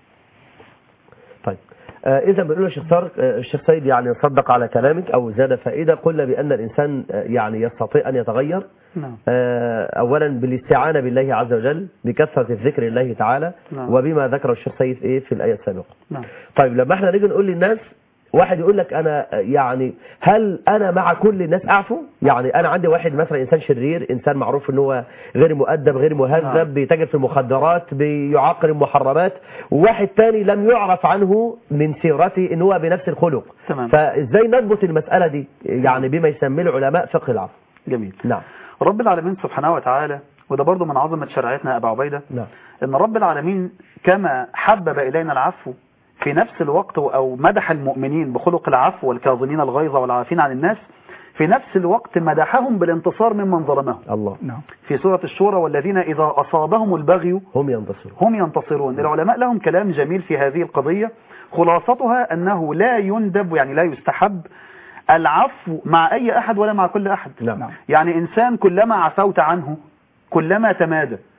طيب آه إذا بنقول الشيخ طارق آه الشيخ سيد يعني صدق على كلامك أو زاد فائدة. قلنا بأن الإنسان آه يعني يستطيع أن يتغير نعم. آه أولا بالاستعانة بالله عز وجل بكثرة الذكر لله تعالى نعم. وبما ذكر الشيخ سيد إيه في الآية السابقة. نعم. طيب لما احنا نيجي نقول للناس، واحد يقول لك أنا يعني هل أنا مع كل الناس أعفو؟ يعني أنا عندي واحد مثلا إنسان شرير، إنسان معروف إن هو غير مؤدب غير مهذب، بيتاجر في المخدرات، بيعاقر المحرمات، وواحد تاني لم يعرف عنه من سيرته إن هو بنفس الخلق. تمام. فإزاي نضبط المسألة دي يعني بما يسميه العلماء فقه العفو؟ جميل. نعم. رب العالمين سبحانه وتعالى، وده برضو من عظمة شرعتنا يا أبا عبيدة، نعم. إن رب العالمين كما حبب إلينا العفو في نفس الوقت أو مدح المؤمنين بخلق العفو والكاظمين الغيظ والعافين عن الناس، في نفس الوقت مدحهم بالانتصار ممن ظلمهم. الله. نعم. في سورة الشورى والذين إذا أصابهم البغي هم ينتصرون. هم ينتصرون. العلماء لهم كلام جميل في هذه القضية، خلاصتها أنه لا يندب يعني لا يستحب العفو مع أي أحد ولا مع كل أحد. نعم. يعني إنسان كلما عفوت عنه كلما تمادى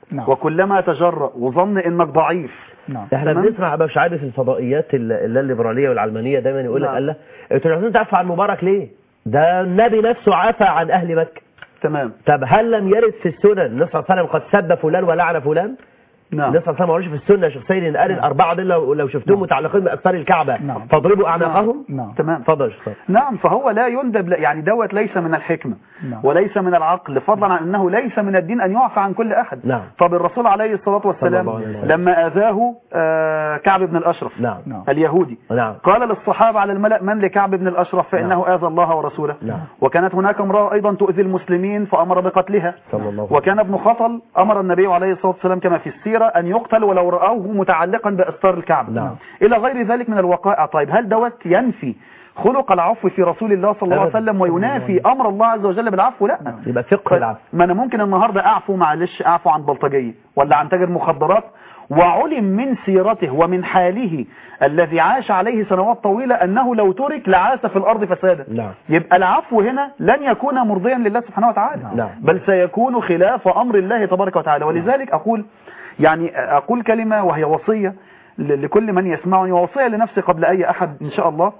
نعم. وكلما تجرأ وظن انك ضعيف. نعم. احنا تمام؟ بنسمع ابو شعيب في الفضائيات ال- اللي الليبراليه والعلمانيه دايما يقول لك نعم. الله انتوا عايزين تعفوا عن مبارك ليه؟ ده النبي نفسه عفى عن اهل مكه. تمام. طب هل لم يرد في السنن النبي صلى الله عليه وسلم قد سب فلان ولعن فلان؟ نعم. النبي صلى الله عليه وسلم ما قالش في السنه يا شيخ سيد ان قال الاربعه دول لو, لو شفتوهم متعلقين باستار الكعبه نعم. فاضربوا اعناقهم. نعم. تمام. اتفضل يا شيخ. نعم. فهو لا يندب، يعني دوت ليس من الحكمة نعم. وليس من العقل، فضلا عن أنه ليس من الدين أن يعفى عن كل أحد. نعم. طب الرسول عليه الصلاة والسلام صلى الله عليه وسلم. لما آذاه آه كعب بن الأشرف نعم. نعم. اليهودي نعم. قال للصحابة على الملأ من لكعب بن الأشرف فإنه آذى الله ورسوله. نعم. وكانت هناك امرأة أيضا تؤذي المسلمين فأمر بقتلها. صلى الله عليه وكان ابن خطل أمر النبي عليه الصلاة والسلام كما في السيرة أن يقتل ولو رأوه متعلقا بأستار الكعبة. نعم. إلى غير ذلك من الوقائع. طيب هل دوت ينفي خلق العفو في رسول الله صلى الله عليه أبداً. وسلم وينافي أمر الله عز وجل بالعفو؟ لا. يبقى فقه العفو. ما أنا ممكن النهاردة أعفو، معلش أعفو عن بلطجية ولا عن تاجر مخدرات، وعلم من سيرته ومن حاله الذي عاش عليه سنوات طويلة أنه لو ترك لعاش في الأرض فسادا. نعم. يبقى العفو هنا لن يكون مرضيا لله سبحانه وتعالى. نعم. بل سيكون خلاف أمر الله تبارك وتعالى. ولذلك أقول يعني أقول كلمة وهي وصية ل- لكل من يسمعني، ووصية لنفسي قبل أي أحد إن شاء الله.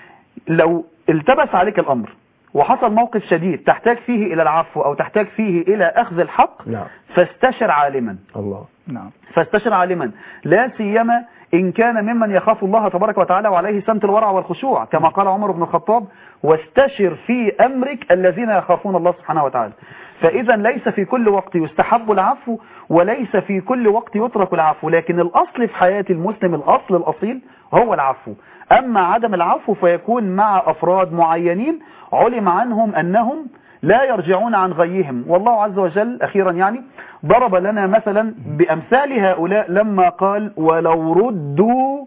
لو التبس عليك الأمر وحصل موقف شديد تحتاج فيه إلى العفو أو تحتاج فيه إلى أخذ الحق، نعم. فاستشر عالما. الله. نعم. فاستشر عالما، لا سيما إن كان ممن يخاف الله تبارك وتعالى وعليه سمت الورع والخشوع، كما قال عمر بن الخطاب واستشر في أمرك الذين يخافون الله سبحانه وتعالى. فإذا ليس في كل وقت يستحب العفو وليس في كل وقت يترك العفو، لكن الأصل في حياة المسلم، الأصل الأصيل هو العفو. أما عدم العفو فيكون مع أفراد معينين علم عنهم أنهم لا يرجعون عن غيهم. والله عز وجل أخيرا يعني ضرب لنا مثلا بأمثال هؤلاء لما قال ولو ردوا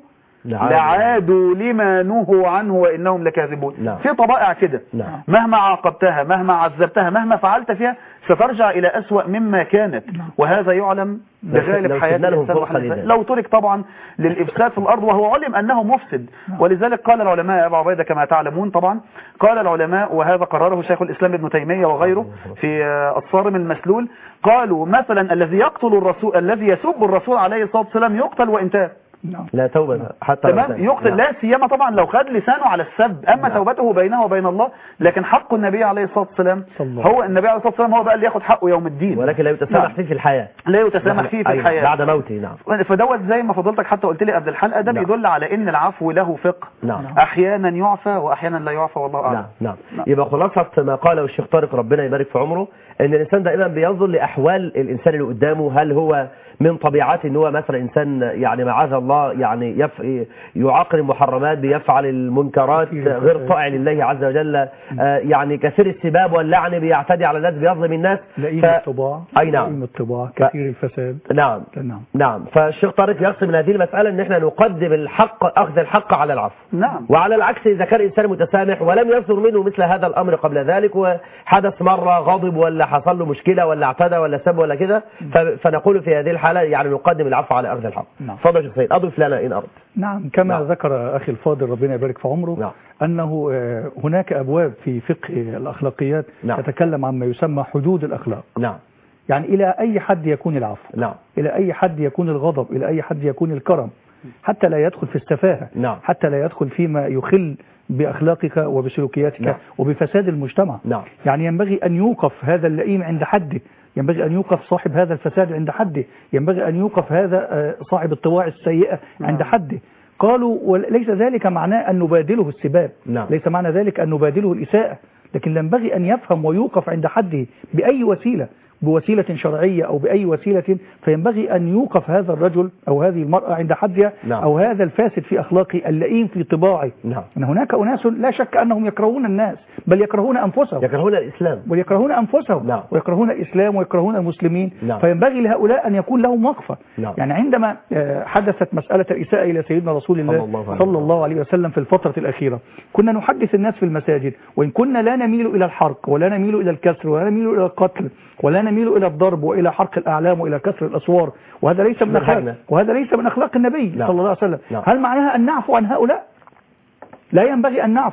لعادوا لما نهوا عنه وإنهم لكاذبون. نعم. في طبائع كده نعم. مهما عاقبتها مهما عذبتها مهما فعلت فيها سترجع إلى أسوأ مما كانت. وهذا يعلم بغالب لو حياة سيبنا لهم الإنسان فرصة وحل- لذلك. لو ترك طبعا للإفساد في الأرض وهو علم أنه مفسد. ولذلك قال العلماء يا أبا عبيدة كما تعلمون طبعا، قال العلماء وهذا قرره شيخ الإسلام ابن تيمية وغيره في آه، الصارم المسلول، قالوا مثلا الذي يقتل الرسول الذي يسب الرسول عليه الصلاة والسلام يقتل وإن تاب. نعم. لا توبة حتى لو تمام، تاب. يقتل. نعم. لا سيما طبعا لو خد لسانه على السب، اما نعم. توبته بينه وبين الله. لكن حق النبي عليه الصلاه والسلام صلى الله هو النبي عليه الصلاه والسلام هو بقى اللي ياخد حقه يوم الدين، ولكن لا يتسامح نعم. فيه في الحياة. لا يتسامح فيه في أيوة. الحياه بعد موته. نعم. فدوت زي ما فضلتك حتى قلت لي قبل الحلقه ده نعم. بيدل على ان العفو له فقه. نعم. احيانا يعفى واحيانا لا يعفى والله اعلم. نعم. نعم. يبقى خلاصة ما قاله الشيخ طارق ربنا يبارك في عمره ان الانسان دائما بينظر لاحوال الانسان اللي قدامه، هل هو من طبيعته ان هو مثلا انسان يعني معاذ الله يعني يف... يعاقل المحرمات، بيفعل المنكرات، غير طائع لله عز وجل، آه يعني كثير السباب واللعن، بيعتدي على الناس، بيظلم الناس. لئيم ف... الطباع. اي نعم. لئيم الطباع كثير الفساد. نعم. نعم. نعم. فالشيخ طارق يقصد من هذه المسألة ان احنا نقدم الحق، اخذ الحق على العفو. نعم. وعلى العكس اذا كان الانسان متسامح ولم يصدر منه مثل هذا الامر قبل ذلك وحدث مرة غضب ولا حصل له مشكلة ولا اعتدى ولا سب ولا كده، ف... فنقول في هذه الحالة يعني نقدم العفو على اخذ الحق. نعم. تفضل يا شيخ سيد، اضف لنا ان اردت. نعم. كما نعم. ذكر أخي الفاضل ربنا يبارك في عمره. نعم. أنه آه، هناك أبواب في فقه الأخلاقيات نعم. تتكلم عن ما يسمى حدود الأخلاق. نعم. يعني إلى أي حد يكون العفو، نعم. إلى أي حد يكون الغضب، إلى أي حد يكون الكرم، حتى لا يدخل في السفاهة، نعم. حتى لا يدخل فيما يخل بأخلاقك وبسلوكياتك نعم. وبفساد المجتمع. نعم. يعني ينبغي أن يوقف هذا اللئيم عند حده، ينبغي أن يوقف صاحب هذا الفساد عند حده، ينبغي أن يوقف هذا آه، صاحب الطواع السيئة عند حده. قالوا وليس ذلك معناه أن نبادله السباب، نعم. ليس معنى ذلك أن نبادله الإساءة، لكن ينبغي أن يفهم ويوقف عند حده بأي وسيلة، بوسيلة شرعية أو بأي وسيلة، فينبغي أن يوقف هذا الرجل أو هذه المرأة عند حدها. نعم. أو هذا الفاسد في أخلاقه، اللئيم في طباعه. نعم. أن هناك أناس لا شك أنهم يكرهون الناس، بل يكرهون أنفسهم، يكرهون الاسلام. ويكرهون أنفسهم. نعم. ويكرهون الإسلام ويكرهون المسلمين. نعم. فينبغي لهؤلاء أن يكون لهم وقفة. نعم. يعني عندما آه، حدثت مسألة الإساءة إلى سيدنا رسول الله صلى الله عليه صلى الله عليه وسلم في الفترة الأخيرة، كنا نحدث الناس في المساجد، وإن كنا لا نميل إلى الحرق ولا نميل إلى الكسر ولا نميل إلى القتل ولا نميل إلى الضرب وإلى حرق الأعلام وإلى كسر الأسوار، وهذا ليس من أخلاق وهذا ليس من أخلاق النبي نعم. صلى الله عليه وسلم. نعم. هل معناها أن نعفو عن هؤلاء؟ لا ينبغي أن نعفو.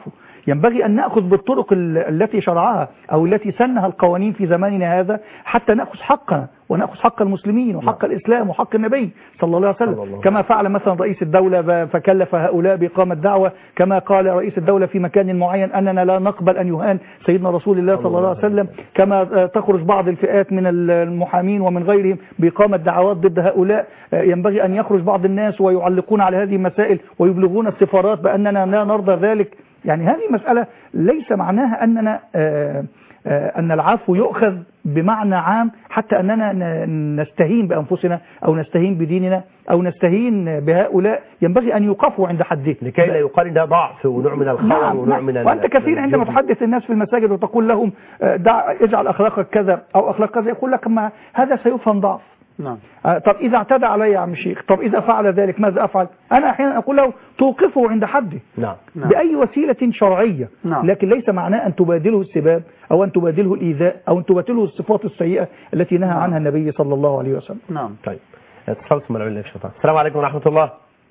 ينبغي أن نأخذ بالطرق التي شرعها أو التي سنها القوانين في زماننا هذا حتى نأخذ حقنا ونأخذ حق المسلمين وحق الإسلام وحق النبي صلى الله عليه وسلم الله. كما فعل مثلا رئيس الدولة فكلف هؤلاء بإقامة دعوة، كما قال رئيس الدولة في مكان معين أننا لا نقبل أن يهان سيدنا رسول الله صلى الله عليه وسلم، كما تخرج بعض الفئات من المحامين ومن غيرهم بإقامة دعوات ضد هؤلاء. ينبغي أن يخرج بعض الناس ويعلقون على هذه المسائل ويبلغون السفارات بأننا لا نرضى ذلك. يعني هذه مسألة ليس معناها أننا آآ آآ أن العفو يؤخذ بمعنى عام حتى أننا نستهين بأنفسنا أو نستهين بديننا أو نستهين بهؤلاء. ينبغي أن يوقفوا عند حده لكي لا يقال ده ضعف ونوع من الخوف نعم ونوع من ال... وأنت كثير عندما تحدث الناس في المساجد وتقول لهم دع اجعل أخلاقك كذا أو أخلاق كذا، يقول لك ما هذا سيفهم ضعف. نعم. طب إذا اعتدى علي يا عم شيخ، طب إذا فعل ذلك ماذا أفعل؟ أنا أحيانا أقول له توقفه عند حده. نعم. بأي وسيلة شرعية. نعم. لكن ليس معناه أن تبادله السباب أو أن تبادله الإيذاء أو أن تبادله الصفات السيئة التي نهى نعم. عنها النبي صلى الله عليه وسلم. نعم. طيب اتصال اسمع العلم الشيطان. السلام عليكم ورحمة الله.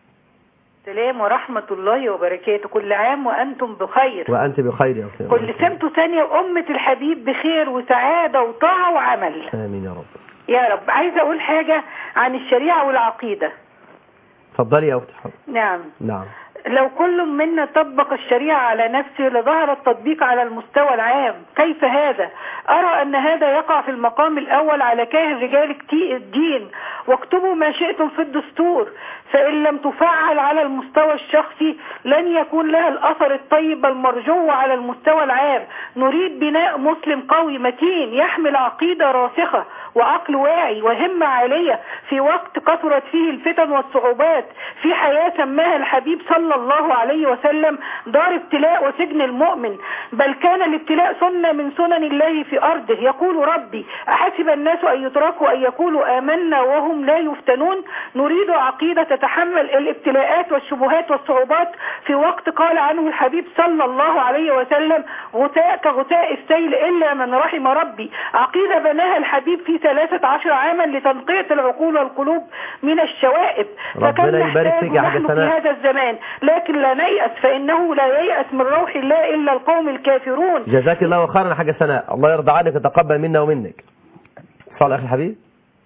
السلام ورحمة الله وبركاته. كل عام وأنتم بخير. وأنت بخير يا أخي. كل سنة ثانية وأمة الحبيب بخير وسعادة وطاعة وعمل. آمين يا رب. يا رب. عايزة أقول حاجة عن الشريعة والعقيدة. اتفضلي يا أختي. نعم. نعم. لو كل منا طبق الشريعة على نفسه لظهر التطبيق على المستوى العام. كيف هذا؟ أرى أن هذا يقع في المقام الأول على كاهن رجال الدين، واكتبوا ما شئتم في الدستور، فإن لم تفعل على المستوى الشخصي لن يكون لها الأثر الطيب المرجو على المستوى العام. نريد بناء مسلم قوي متين يحمل عقيدة راسخة وعقل واعي وهمة عالية في وقت كثرت فيه الفتن والصعوبات في حياة سماها الحبيب صلى الله عليه وسلم دار ابتلاء وسجن المؤمن، بل كان الابتلاء سنة من سنن الله في أرضه. يقول ربي أحسب الناس أن يتركوا أن يقولوا آمنا وهم لا يفتنون. نريد عقيدة تتحمل الابتلاءات والشبهات والصعوبات في وقت قال عنه الحبيب صلى الله عليه وسلم غثاء كغثاء السيل إلا من رحم ربي. عقيدة بناها الحبيب في ثلاثة عشر عاما لتنقية العقول والقلوب من الشوائب، فكان نحتاج نحن في هذا الزمان، لكن لا نيأس فإنه لا ييأس من روح الله إلا القوم الكافرون. جزاك الله خيرا حاجة سناء، الله يرضى عنك وتقبل منا ومنك. صال أخي الحبيب.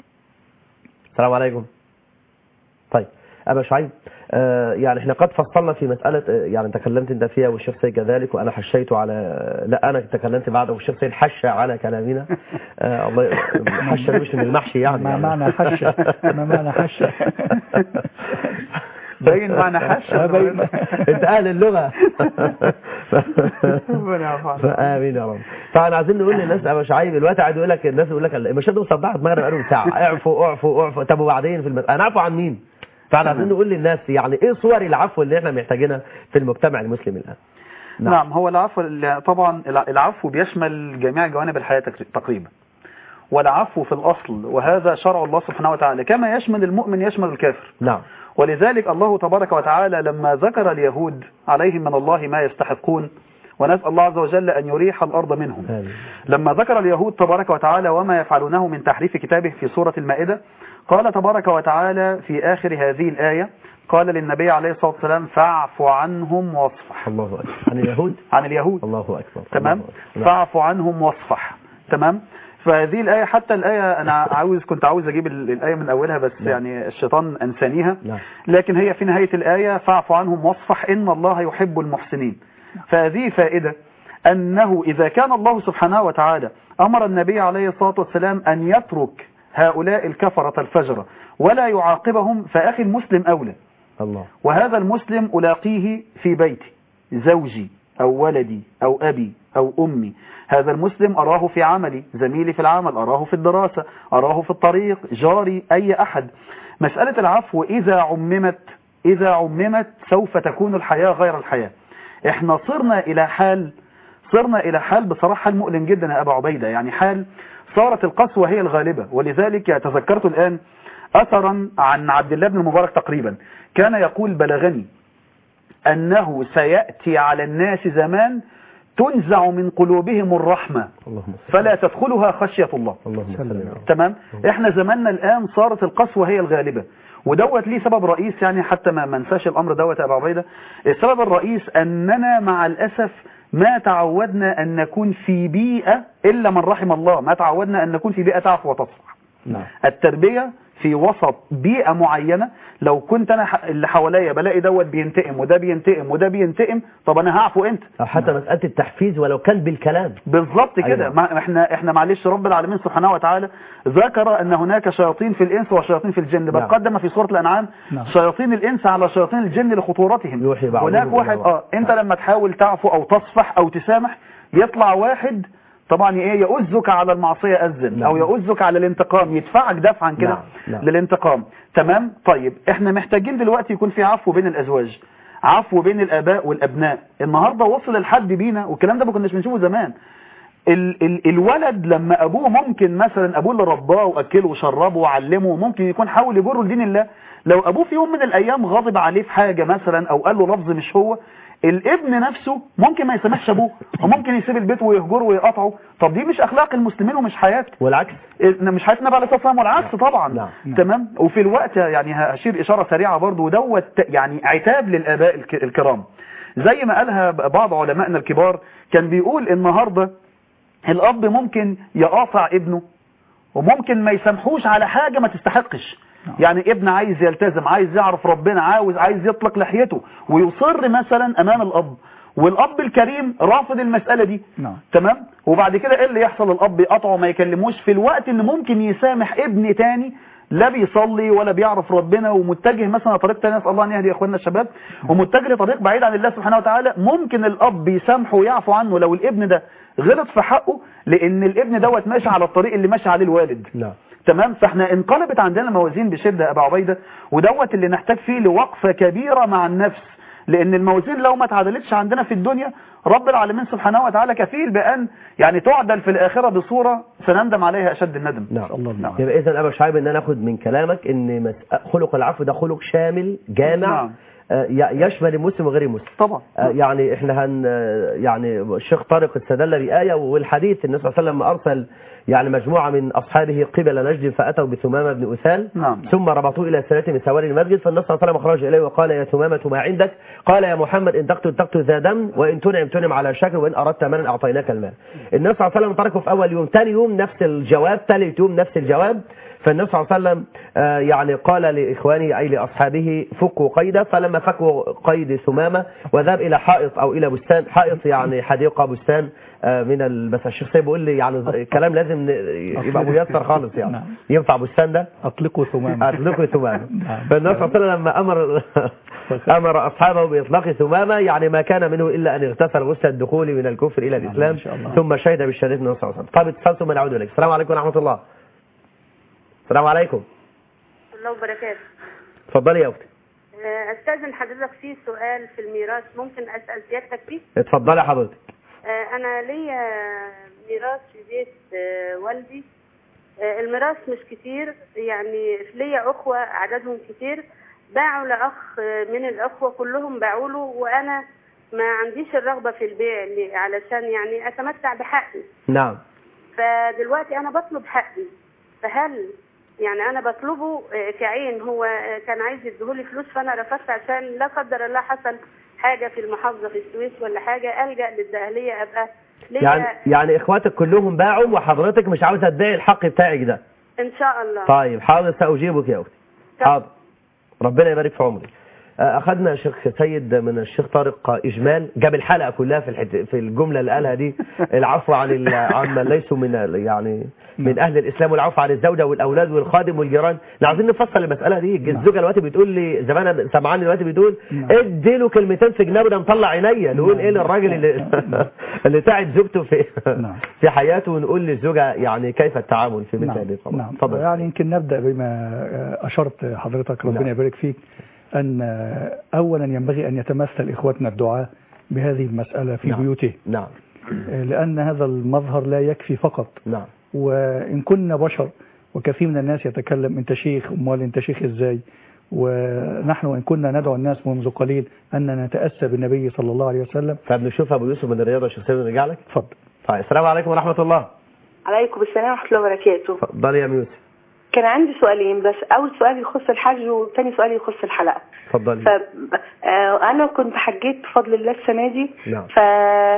السلام عليكم. طيب أبا شعيب، آه يعني احنا قد فصلنا في مسألة، آه يعني تكلمت انت فيها والشيخ سيد كذلك، وأنا حشيت على، لا أنا تكلمت بعد والشيخ سيد حش على كلامنا. آه الله حش مش من المحشي يعني. ما معنى حش؟ ما معنى حش؟ باين معنى حش. انت أهل اللغة. آمين يا رب. طبعا عايزين نقول للناس أبا شعيب الوقت قاعد يقول لك، الناس يقول لك المشاهد مصدعة دماغنا بقالهم ساعة، اعفوا اعفوا اعفوا. طب وبعدين في المسألة هنعفو عن مين؟ فاحنا عايزين نقول للناس يعني ايه صور العفو اللي احنا محتاجينها في المجتمع المسلم الآن. نعم, نعم هو العفو طبعا العفو بيشمل جميع جوانب الحياة تقريبا، والعفو في الأصل وهذا شرع الله سبحانه وتعالى كما يشمل المؤمن يشمل الكافر. نعم. ولذلك الله تبارك وتعالى لما ذكر اليهود عليهم من الله ما يستحقون، ونسأل الله عز وجل أن يريح الأرض منهم. آمين. لما ذكر اليهود تبارك وتعالى وما يفعلونه من تحريف كتابه في سورة المائدة، قال تبارك وتعالى في آخر هذه الآية، قال للنبي عليه الصلاة والسلام فاعف عنهم واصفح. الله أكبر. عن اليهود عن اليهود الله أكبر. تمام. فاعف عنهم واصفح. تمام. فهذه الآية حتى الآية أنا عاوز كنت عاوز أجيب الآية من أولها بس لا. يعني الشيطان أنسانيها، لكن هي في نهاية الآية فاعف عنهم واصفح إن الله يحب المحسنين. فهذه فائدة أنه إذا كان الله سبحانه وتعالى أمر النبي عليه الصلاة والسلام أن يترك هؤلاء الكفرة الفجرة ولا يعاقبهم، فأخي المسلم أولى. الله. وهذا المسلم ألاقيه في بيتي، زوجي أو ولدي أو أبي أو أمي. هذا المسلم أراه في عملي، زميلي في العمل، أراه في الدراسة، أراه في الطريق، جاري، أي أحد. مسألة العفو إذا عممت إذا عممت سوف تكون الحياة غير الحياة. احنا صرنا إلى حال صرنا إلى حال بصراحة حال مؤلم جدا يا أبا عبيدة، يعني حال صارت القسوة هي الغالبة. ولذلك تذكرت الآن أثرا عن عبد الله بن المبارك تقريبا كان يقول بلغني أنه سيأتي على الناس زمان تنزع من قلوبهم الرحمة فلا تدخلها خشية الله. تمام. احنا زماننا الآن صارت القسوة هي الغالبة، ودوت ليه سبب رئيس، يعني حتى ما منساش الأمر دوت يا أبا عبيدة. السبب الرئيس أننا مع الأسف ما تعودنا أن نكون في بيئة إلا من رحم الله، ما تعودنا أن نكون في بيئة تعفو وتصفح. نعم. التربية في وسط بيئة معينة، لو كنت أنا اللي حواليا بلاقي دوت بينتقم وده بينتقم وده بينتقم، طب أنا هعفو أنت. أو حتى مسألة التحفيز ولو كان بالكلام. بالظبط كده. أيوة. ما احنا احنا معلش رب العالمين سبحانه وتعالى ذكر أن هناك شياطين في الإنس وشياطين في الجن، بل نعم. قدم في سورة الأنعام نعم. شياطين الإنس على شياطين الجن لخطورتهم. يوحي بعضهم هناك إلى واحد بعض. اه انت لما تحاول تعفو او تصفح او تسامح، يطلع واحد طبعا ايه يؤذك على المعصية أذن، نعم. او يؤذك على الانتقام، يدفعك دفعا كده نعم. نعم. للانتقام. تمام. طيب احنا محتاجين دلوقتي يكون في عفو بين الازواج، عفو بين الاباء والابناء. النهارده وصل الحد بينا، والكلام ده ما كناش بنشوفه زمان. ال ال الولد لما ابوه ممكن مثلا ابوه اللي رباه واكله وشربه وعلمه ممكن يكون حاول يجره لدين الله، لو ابوه في يوم من الايام غضب عليه في حاجه مثلا او قال له لفظ مش هو، الابن نفسه ممكن ما يسامحش ابوه وممكن يسيب البيت ويهجره ويقطعه. طب دي مش اخلاق المسلمين ومش حياته، والعكس مش حياة النبي عليه الصلاه والسلام، والعكس طبعا. نعم. تمام. وفي الوقت يعني هشير اشاره سريعه برضو، ودوت يعني عتاب للاباء الك- الكرام زي ما قالها بعض علمائنا الكبار. كان بيقول النهارده الاب ممكن يقاطع ابنه وممكن ما يسامحوش على حاجه ما تستحقش. يعني ابن عايز يلتزم، عايز يعرف ربنا، عاوز عايز يطلق لحيته، ويصر مثلا امام الاب، والاب الكريم رافض المسألة دي. نعم. تمام. وبعد كده ايه اللي يحصل؟ الاب يقطعه ما يكلموش، في الوقت اللي ممكن يسامح ابن تاني لا بيصلي ولا بيعرف ربنا ومتجه مثلا طريق تاني، نسأل الله ان يهدي اخواننا الشباب، ومتجه لطريق بعيد عن الله سبحانه وتعالى، ممكن الاب يسامحه ويعفو عنه لو الابن ده غلط في حقه، لان الابن دوت ماشي على الطريق اللي ماشي عليه الوالد. نعم. تمام. فاحنا انقلبت عندنا موازين بشدة يا ابو عبيدة، ودوت اللي نحتاج فيه لوقفة كبيرة مع النفس، لان الموازين لو ما اتعدلتش عندنا في الدنيا رب العالمين سبحانه وتعالى كفيل بأن يعني تعدل في الآخرة بصورة سنندم عليها أشد الندم. نعم. الله نعم. يبقى إذن أبا شعيب إن أنا أخذ من كلامك إن مس- خلق العفو ده خلق شامل جامع. نعم. آه، ي- يشمل المسلم وغير المسلم. طبعا. آه، يعني احنا هن آه، يعني الشيخ طارق استدل بآية، والحديث النبي صلى الله عليه وسلم أرسل يعني مجموعة من أصحابه قبل نجد فأتوا بثمامة بن أثال. نعم. ثم ربطوه إلى سلة من سواري المسجد، فالنبي صلى الله عليه وسلم خرج إليه وقال يا ثمامة ما عندك؟ قال يا محمد إن تقتل تقتل ذا دم، وإن تنعم تنعم على شكر، وإن أردت مالا أعطيناك المال. النبي صلى الله عليه وسلم تركه في أول يوم، ثاني يوم نفس الجواب، ثالث يوم نفس الجواب. فالنبي صلى الله عليه وسلم آه، يعني قال لإخوانه أي لأصحابه فكوا قيده، فلما فكوا قيد ثمامة وذهب إلى حائط أو إلى بستان، حائط يعني حديقة بستان آه، من ال... بس الشيخ سيد بيقول لي يعني الكلام لازم ن- يبقى ميسر خالص يعني. نعم. ينفع بستان ده؟ أطلقوا ثمامة. أطلقوا ثمامة. نعم. فالنبي صلى الله عليه وسلم لما أمر أمر أصحابه بإطلاق ثمامة، يعني ما كان منه إلا أن اغتسل غسل الدخول من الكفر إلى الإسلام، إن شاء الله. ثم شهد بالشهادة من النبي صلى الله عليه وسلم. طب اتصال ثم نعود إليك. السلام عليكم ورحمة الله. السلام عليكم. الله وبركاته. اتفضلي يا أختي. آه، استاذن حضرتك في سؤال في الميراث، ممكن اسال سيادتك فيه؟ اتفضلي حضرتك. آه، انا ليا ميراث في بيت آه، والدي. آه، الميراث مش كتير، يعني ليا اخوه عددهم كتير، باعوا لاخ آه، من الاخوه كلهم باعوا له، وانا ما عنديش الرغبه في البيع اللي- علشان يعني اتمتع بحقي. نعم. فدلوقتي انا بطلب حقي، فهل يعني انا بطلبه آه، كعين، هو آه، كان عايز يديهولي فلوس فانا رفضت عشان لا قدر الله حصل حاجه في المحافظه في السويس ولا حاجه الجا للداخليه ابقى ليا. يعني يعني اخواتك كلهم باعوا وحضرتك مش عاوزه تبيع الحق بتاعك ده. ان شاء الله. طيب حاضر سأجيبك يا أختي. حاضر. ربنا يبارك في عمرك. أخذنا شيخ سيد من الشيخ طارق إجمال، جاب الحلقة كلها في الحت... في الجملة اللي قالها دي، العفو عن ال... عن من ليسوا من ال... يعني من أهل الإسلام، والعفو عن الزوجة والأولاد والخادم والجيران. عاوزين نفصل المسألة دي. الزوجة دلوقتي بتقول لي زمانها سمعاني دلوقتي بتقول ادي له كلمتين في جنابه ده مطلع عينيا، نقول ايه للراجل اللي اللي تعب زوجته في في حياته، ونقول للزوجة يعني كيف التعامل في مثل هذه القضايا. نعم. نعم. يعني يمكن نبدأ بما أشرت حضرتك، ربنا نعم. يبارك فيك، أن أولا ينبغي أن يتمثل إخوتنا الدعاء بهذه المسألة في نعم. بيوته، نعم. لأن هذا المظهر لا يكفي فقط. نعم. وإن كنا بشر، وكثير من الناس يتكلم أنت شيخ، أمال أنت شيخ إزاي؟ ونحن وإن كنا ندعو الناس منذ قليل أن نتأسى بالنبي صلى الله عليه وسلم. فبنشوف أبو يوسف من الرياضة الشخصية ونرجع لك. اتفضل. طيب السلام عليكم ورحمة الله. عليكم السلام ورحمة الله وبركاته. اتفضلي يا أم يوسف. كان عندي سؤالين بس، أول سؤال يخص الحج وثاني سؤال يخص الحلقة. اتفضلي. فأنا كنت حجيت بفضل الله السنة دي. نعم. ف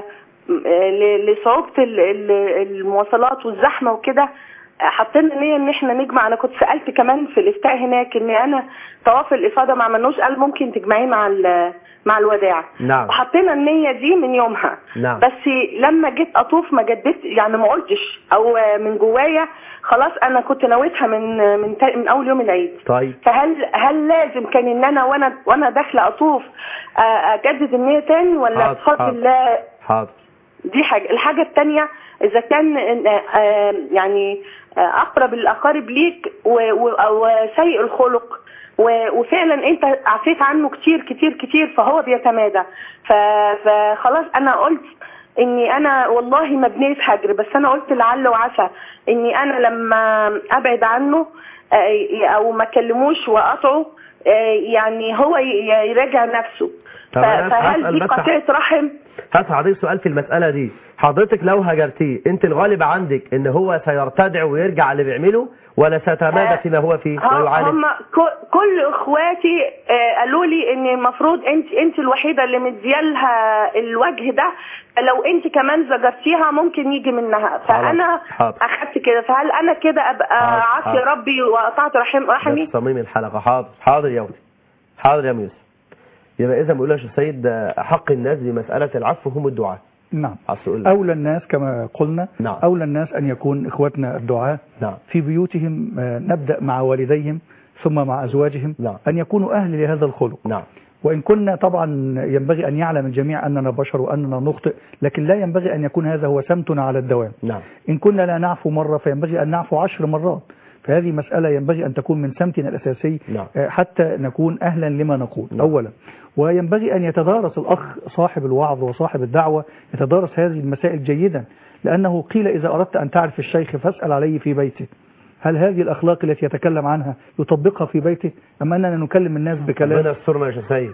ل- لصعوبة ال- ال- المواصلات والزحمة وكده حطينا نية ان احنا نجمع. انا كنت سألت كمان في الافتاء هناك ان انا طواف الافاضة ما عملناش، قال ممكن تجمعيه مع ال- مع الوداع. نعم. وحطينا النية دي من يومها. نعم. بس لما جيت اطوف ما جددت، يعني ما قلتش او من جوايا خلاص انا كنت نويتها من من, تا- من اول يوم العيد. طيب فهل هل لازم كان ان انا وانا وانا داخله اطوف آه، اجدد النية تاني ولا حاضر، بفضل حاضر. الله؟ حاضر. دي حاجة. الحاجة التانية إذا كان آه، يعني آه، أقرب الأقارب ليك و- و- وسيء الخلق و- وفعلا أنت عفيت عنه كتير كتير كتير فهو بيتمادى، ف- فخلاص أنا قلت إني أنا والله ما بنيت هجر، بس أنا قلت لعل وعسى إني أنا لما أبعد عنه آه، أو ما كلموش وأقطعه آه، يعني هو ي- يراجع نفسه. طب أنا ف- فهل هسأل دي بس قطيعة رحم؟ هسأل حضرتك سؤال في المسألة دي. حضرتك لو هجرتيه انت الغالب عندك ان هو سيرتدع ويرجع على اللي بيعمله ولا سيتمادى فيما هو فيه ويعالج؟ هم كل اخواتي آه، قالوا لي ان المفروض انت انت الوحيده اللي مديالها الوجه ده، لو انت كمان زجرتيها ممكن يجي منها. فانا حاضر. اخدت كده. فهل انا كده ابقى حاضر. عافيه حاضر. ربي وقطعت رحم ده رحمي؟ في صميم الحلقة. حاضر حاضر يا ولدي. حاضر يا يوسف. يبقى إذا بيقول يا شيخ سيد حق الناس بمسألة العفو هم الدعاء. نعم. أسأل. أولى الناس كما قلنا. نعم. أولى الناس أن يكون إخوتنا الدعاء نعم. في بيوتهم، آه، نبدأ مع والديهم ثم مع أزواجهم. نعم. أن يكونوا أهل لهذا الخلق. نعم. وإن كنا طبعا ينبغي أن يعلم الجميع أننا بشر وأننا نخطئ، لكن لا ينبغي أن يكون هذا هو سمتنا على الدوام. نعم. إن كنا لا نعفو مرة فينبغي أن نعفو عشر مرات. فهذه مسألة ينبغي أن تكون من سمتنا الأساسي. نعم. آه، حتى نكون أهلا لما نقول. نعم. أولا، وينبغي أن يتدارس الأخ صاحب الوعظ وصاحب الدعوة يتدارس هذه المسائل جيدا، لأنه قيل إذا أردت أن تعرف الشيخ فاسأل عليه في بيته. هل هذه الأخلاق التي يتكلم عنها يطبقها في بيته أم أننا نكلم الناس بكلام؟ ربنا يسترنا يا شيخ سيد.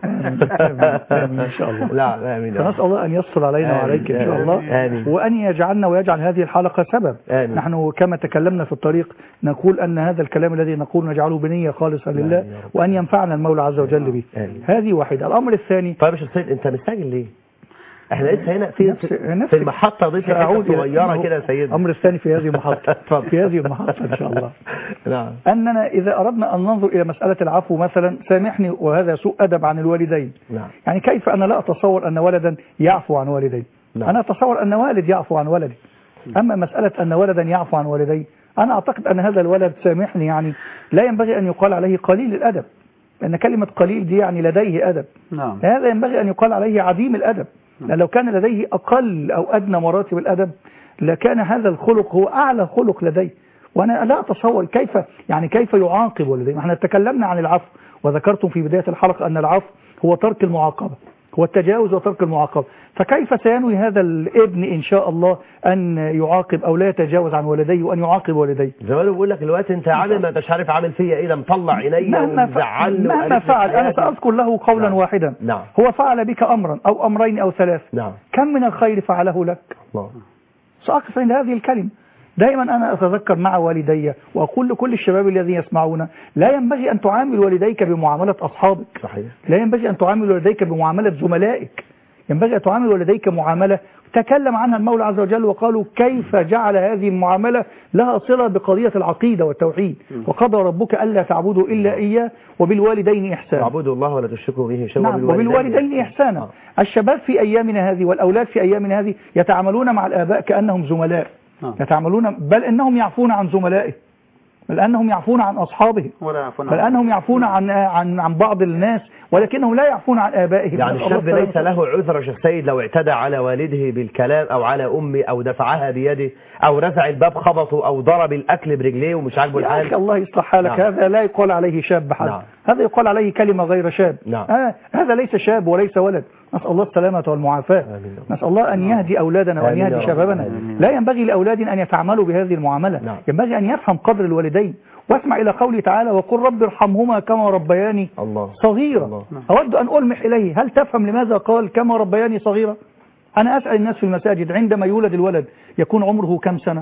آمين إن شاء الله. لا آمين. فنسأل الله أن يسر علينا وعليك إن شاء الله. آمين. وأن يجعلنا ويجعل هذه الحلقة سبب. آمين. نحن كما تكلمنا في الطريق نقول أن هذا الكلام الذي نقول نجعله بنية خالصة لله، وأن ينفعنا المولى عز وجل به. آمين. هذه واحدة. الأمر الثاني. طيب يا شيخ سيد أنت مستعجل ليه؟ احنا لسه هنا في نفس نفس في المحطة دي في حتة صغيرة كده يا سيدنا. الأمر الثاني في هذه المحطة في هذه المحطة إن شاء الله. نعم. أننا إذا أردنا أن ننظر إلى مسألة العفو مثلا، سامحني وهذا سوء أدب عن الوالدين. نعم. يعني كيف أنا لا أتصور أن ولدا يعفو عن والديه؟ نعم. أنا أتصور أن والد يعفو عن ولده. أما مسألة أن ولدا يعفو عن والديه، أنا أعتقد أن هذا الولد سامحني يعني لا ينبغي أن يقال عليه قليل الأدب، لأن كلمة قليل دي يعني لديه أدب. نعم. هذا ينبغي أن يقال عليه عديم الأدب، لأن لو كان لديه أقل أو أدنى مراتب الأدب لكان هذا الخلق هو أعلى خلق لديه. وأنا لا أتصور كيف يعني كيف يعاقب والديه. احنا تكلمنا عن العفو وذكرتم في بداية الحلقة أن العفو هو ترك المعاقبة، هو التجاوز وترك المعاقبة. فكيف سينوي هذا الابن إن شاء الله أن يعاقب أو لا يتجاوز عن والديه وأن يعاقب والديه؟ زمان بيقول لك الوقت أنت عامل ما أنتش عارف عامل فيا إيه، ده مطلع عينيا ومزعلني مهما فعل. أنا سأذكر له قولا نعم. واحدا. نعم. هو فعل بك أمرا أو أمرين أو ثلاث. نعم. كم من الخير فعله لك؟ الله. سأقف عند هذه الكلمة. دائما أنا أتذكر مع والدي وأقول لكل الشباب الذين يسمعون لا ينبغي أن تعامل والديك بمعاملة أصحابك. صحيح. لا ينبغي أن تعامل والديك بمعاملة زملائك. ينبغي أن تعامل والديك معاملة تكلم عنها المولى عز وجل وقالوا كيف جعل هذه المعاملة لها صلة بقضية العقيدة والتوحيد. وقضى ربك ألا تعبدوا إلا إياه وبالوالدين إحسانا. اعبدوا الله ولا تشركوا به شيئا. نعم. وبالوالدين إحسانا. آه. الشباب في أيامنا هذه والأولاد في أيامنا هذه يتعاملون مع الآباء كأنهم زملاء. آه. يتعاملون بل إنهم يعفون عن زملائه، بل أنهم يعفون عن أصحابهم، ولا يعفون بل أنهم يعفون عن عن عن بعض الناس، ولكنهم لا يعفون عن آبائهم. يعني الشاب ليس له عذر يا شيخ سيد لو اعتدى على والده بالكلام أو على أمه أو دفعها بيده أو رفع الباب خبطه أو ضرب الأكل برجليه ومش عاجبه يا أخي الحال. الله يصلح حالك. نعم. هذا لا يقال عليه شاب حد. نعم. هذا يقال عليه كلمة غير شاب. نعم. آه هذا ليس شاب وليس ولد. نسأل الله السلامة والمعافاة. آمين. نسأل الله أن يهدي أولادنا وأن آمين يا يهدي رب. شبابنا. آمين. لا ينبغي لأولادنا أن يتعاملوا بهذه المعاملة. نعم. ينبغي أن يفهم قدر الوالدين. واسمع إلى قوله تعالى وقل رب ارحمهما كما ربياني الله. صغيرة. الله. أود أن ألمح إليه. هل تفهم لماذا قال كما ربياني صغيرة؟ أنا أسأل الناس في المساجد عندما يولد الولد يكون عمره كم سنة؟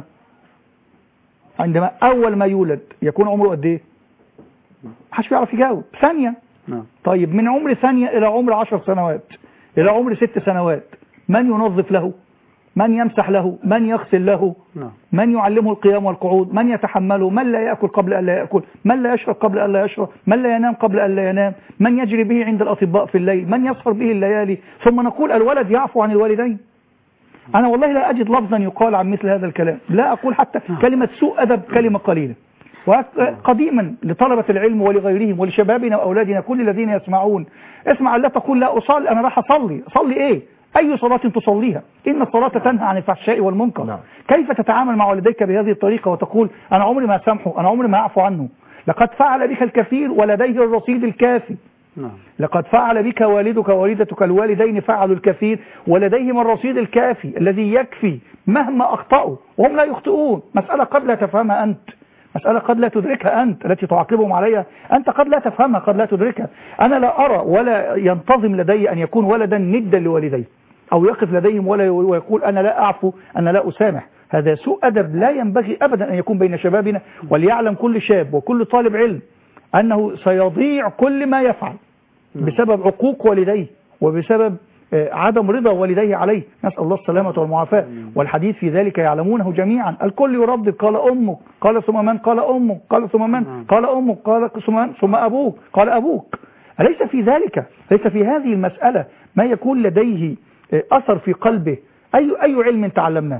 عندما أول ما يولد يكون عمره قد إيه؟ محدش بيعرف يجاوب. ثانية. نعم. طيب من عمر ثانية إلى عمر عشر سنوات إلى عمر ست سنوات من ينظف له؟ من يمسح له، من يغسل له، نعم. من يعلمه القيام والقعود، من يتحمله، من لا يأكل قبل أن لا يأكل، من لا يشرب قبل أن لا يشرب، من لا ينام قبل أن لا ينام، من يجري به عند الأطباء في الليل، من يسهر به الليالي، ثم نقول الولد يعفو عن الوالدين. أنا والله لا أجد لفظا يقال عن مثل هذا الكلام، لا أقول حتى كلمة سوء أدب كلمة قليلة. وقديما لطلبة العلم ولغيرهم ولشبابنا وأولادنا كل الذين يسمعون، اسمع، لا تقول لا أصلي، أنا راح أصلي. أصلي إيه؟ أي صلاة تصليها؟ إن الصلاة تنهى عن الفحشاء والمنكر. نعم. كيف تتعامل مع والديك بهذه الطريقة وتقول أنا عمري ما أسامحه، أنا عمري ما أعفو عنه؟ لقد فعل بك الكثير ولديه الرصيد الكافي. نعم. لقد فعل بك والدك ووالدتك، الوالدين فعلوا الكثير ولديهم الرصيد الكافي الذي يكفي مهما أخطأوا وهم لا يخطئون. مسألة قد لا تفهمها أنت، مسألة قد لا تدركها أنت، التي تعاقبهم عليها أنت قد لا تفهمها، قد لا تدركها. أنا لا أرى ولا ينتظم لدي أن يكون ولدا ندا لوالديه أو يقف لديهم ولا ويقول أنا لا أعفو، أنا لا أسامح. هذا سوء أدب لا ينبغي أبدا أن يكون بين شبابنا. وليعلم كل شاب وكل طالب علم أنه سيضيع كل ما يفعل بسبب عقوق والديه وبسبب عدم رضا والديه عليه. نسأل الله السلامة والمعافاة، والحديث في ذلك يعلمونه جميعا. الكل يردد قال أمك، قال ثم من، قال أمك، قال ثم من، قال أمك، قال ثم من، ثم أبوك، قال أبوك. أليس في ذلك، ليس في هذه المسألة ما يكون لديه أثر في قلبه؟ أي أي علم تعلمناه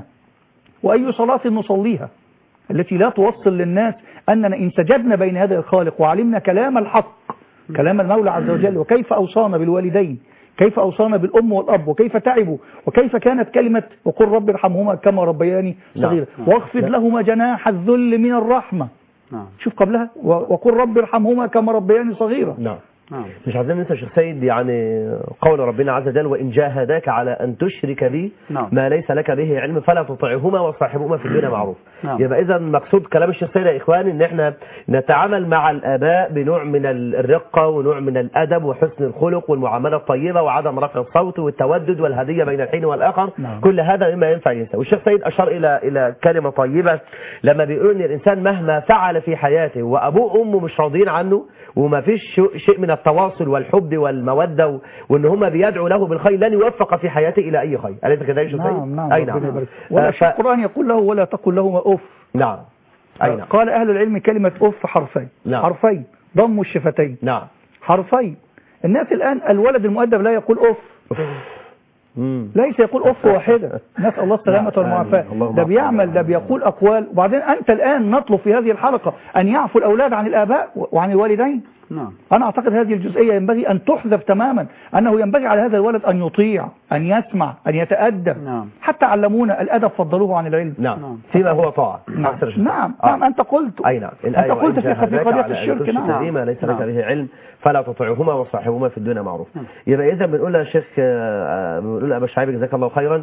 وأي صلاة نصليها التي لا توصل للناس أننا إن سجدنا بين يدي الخالق وعلمنا كلام الحق، كلام المولى عز وجل، وكيف أوصانا بالوالدين، كيف أوصانا بالأم والأب، وكيف تعبوا، وكيف كانت كلمة وقل رب ارحمهما كما ربياني صغيرا، واخفض لهما جناح الذل من الرحمة. نعم. شوف قبلها وقل رب ارحمهما كما ربياني صغيرا. نعم. نعم. مش عايزين ننسى شيخ سيد يعني قول ربنا عز وجل وإن جاهداك على أن تشرك بي نعم. ما ليس لك به علم فلا تطعهما وصاحبهما في الدنيا معروف. نعم. يبقى إذا مقصود كلام الشيخ سيد يا إخواني إن إحنا نتعامل مع الآباء بنوع من الرقة ونوع من الأدب وحسن الخلق والمعاملة الطيبة وعدم رفع الصوت والتودد والهدية بين الحين والآخر. نعم. كل هذا مما ينفع ينسى. والشيخ سيد أشار إلى إلى كلمة طيبة لما بيقول إن الإنسان مهما فعل في حياته وأبوه وأمه مش راضيين عنه وما فيش شيء من التواصل والحب والمودة وان هم بيدعوا له بالخير لن يوفق في حياته الى اي خير. أليس كذلك يا نعم نعم. اي نعم. ولا ف... القرآن يقول له ولا تقل لهما اف. نعم. اي نعم. قال اهل العلم كلمة اف حرفين. نعم. حرفين ضم الشفتين. نعم. حرفين. الناس الان الولد المؤدب لا يقول اف. مم. ليس يقول أف واحدة. نسأل الله السلامة والمعافاة. ده بيعمل، ده بيقول أقوال. وبعدين أنت الآن نطلب في هذه الحلقة أن يعفو الأولاد عن الآباء وعن الوالدين. نعم. أنا أعتقد هذه الجزئية ينبغي أن تحذف تماما، أنه ينبغي على هذا الولد أن يطيع، أن يسمع، أن يتأدب. نعم. حتى علمونا الأدب فضلوه عن العلم. نعم. فيما هو طاعة. نعم. نعم. آه. نعم. أنت قلت. أي نعم. أنت قلت في قضية الشرك. نعم. ما ليس لك به علم فلا تطيعهما وصاحبهما في الدنيا معروف. يبقى إذا بنقول يا شيخ بنقول أبا شعيب جزاك الله خيرا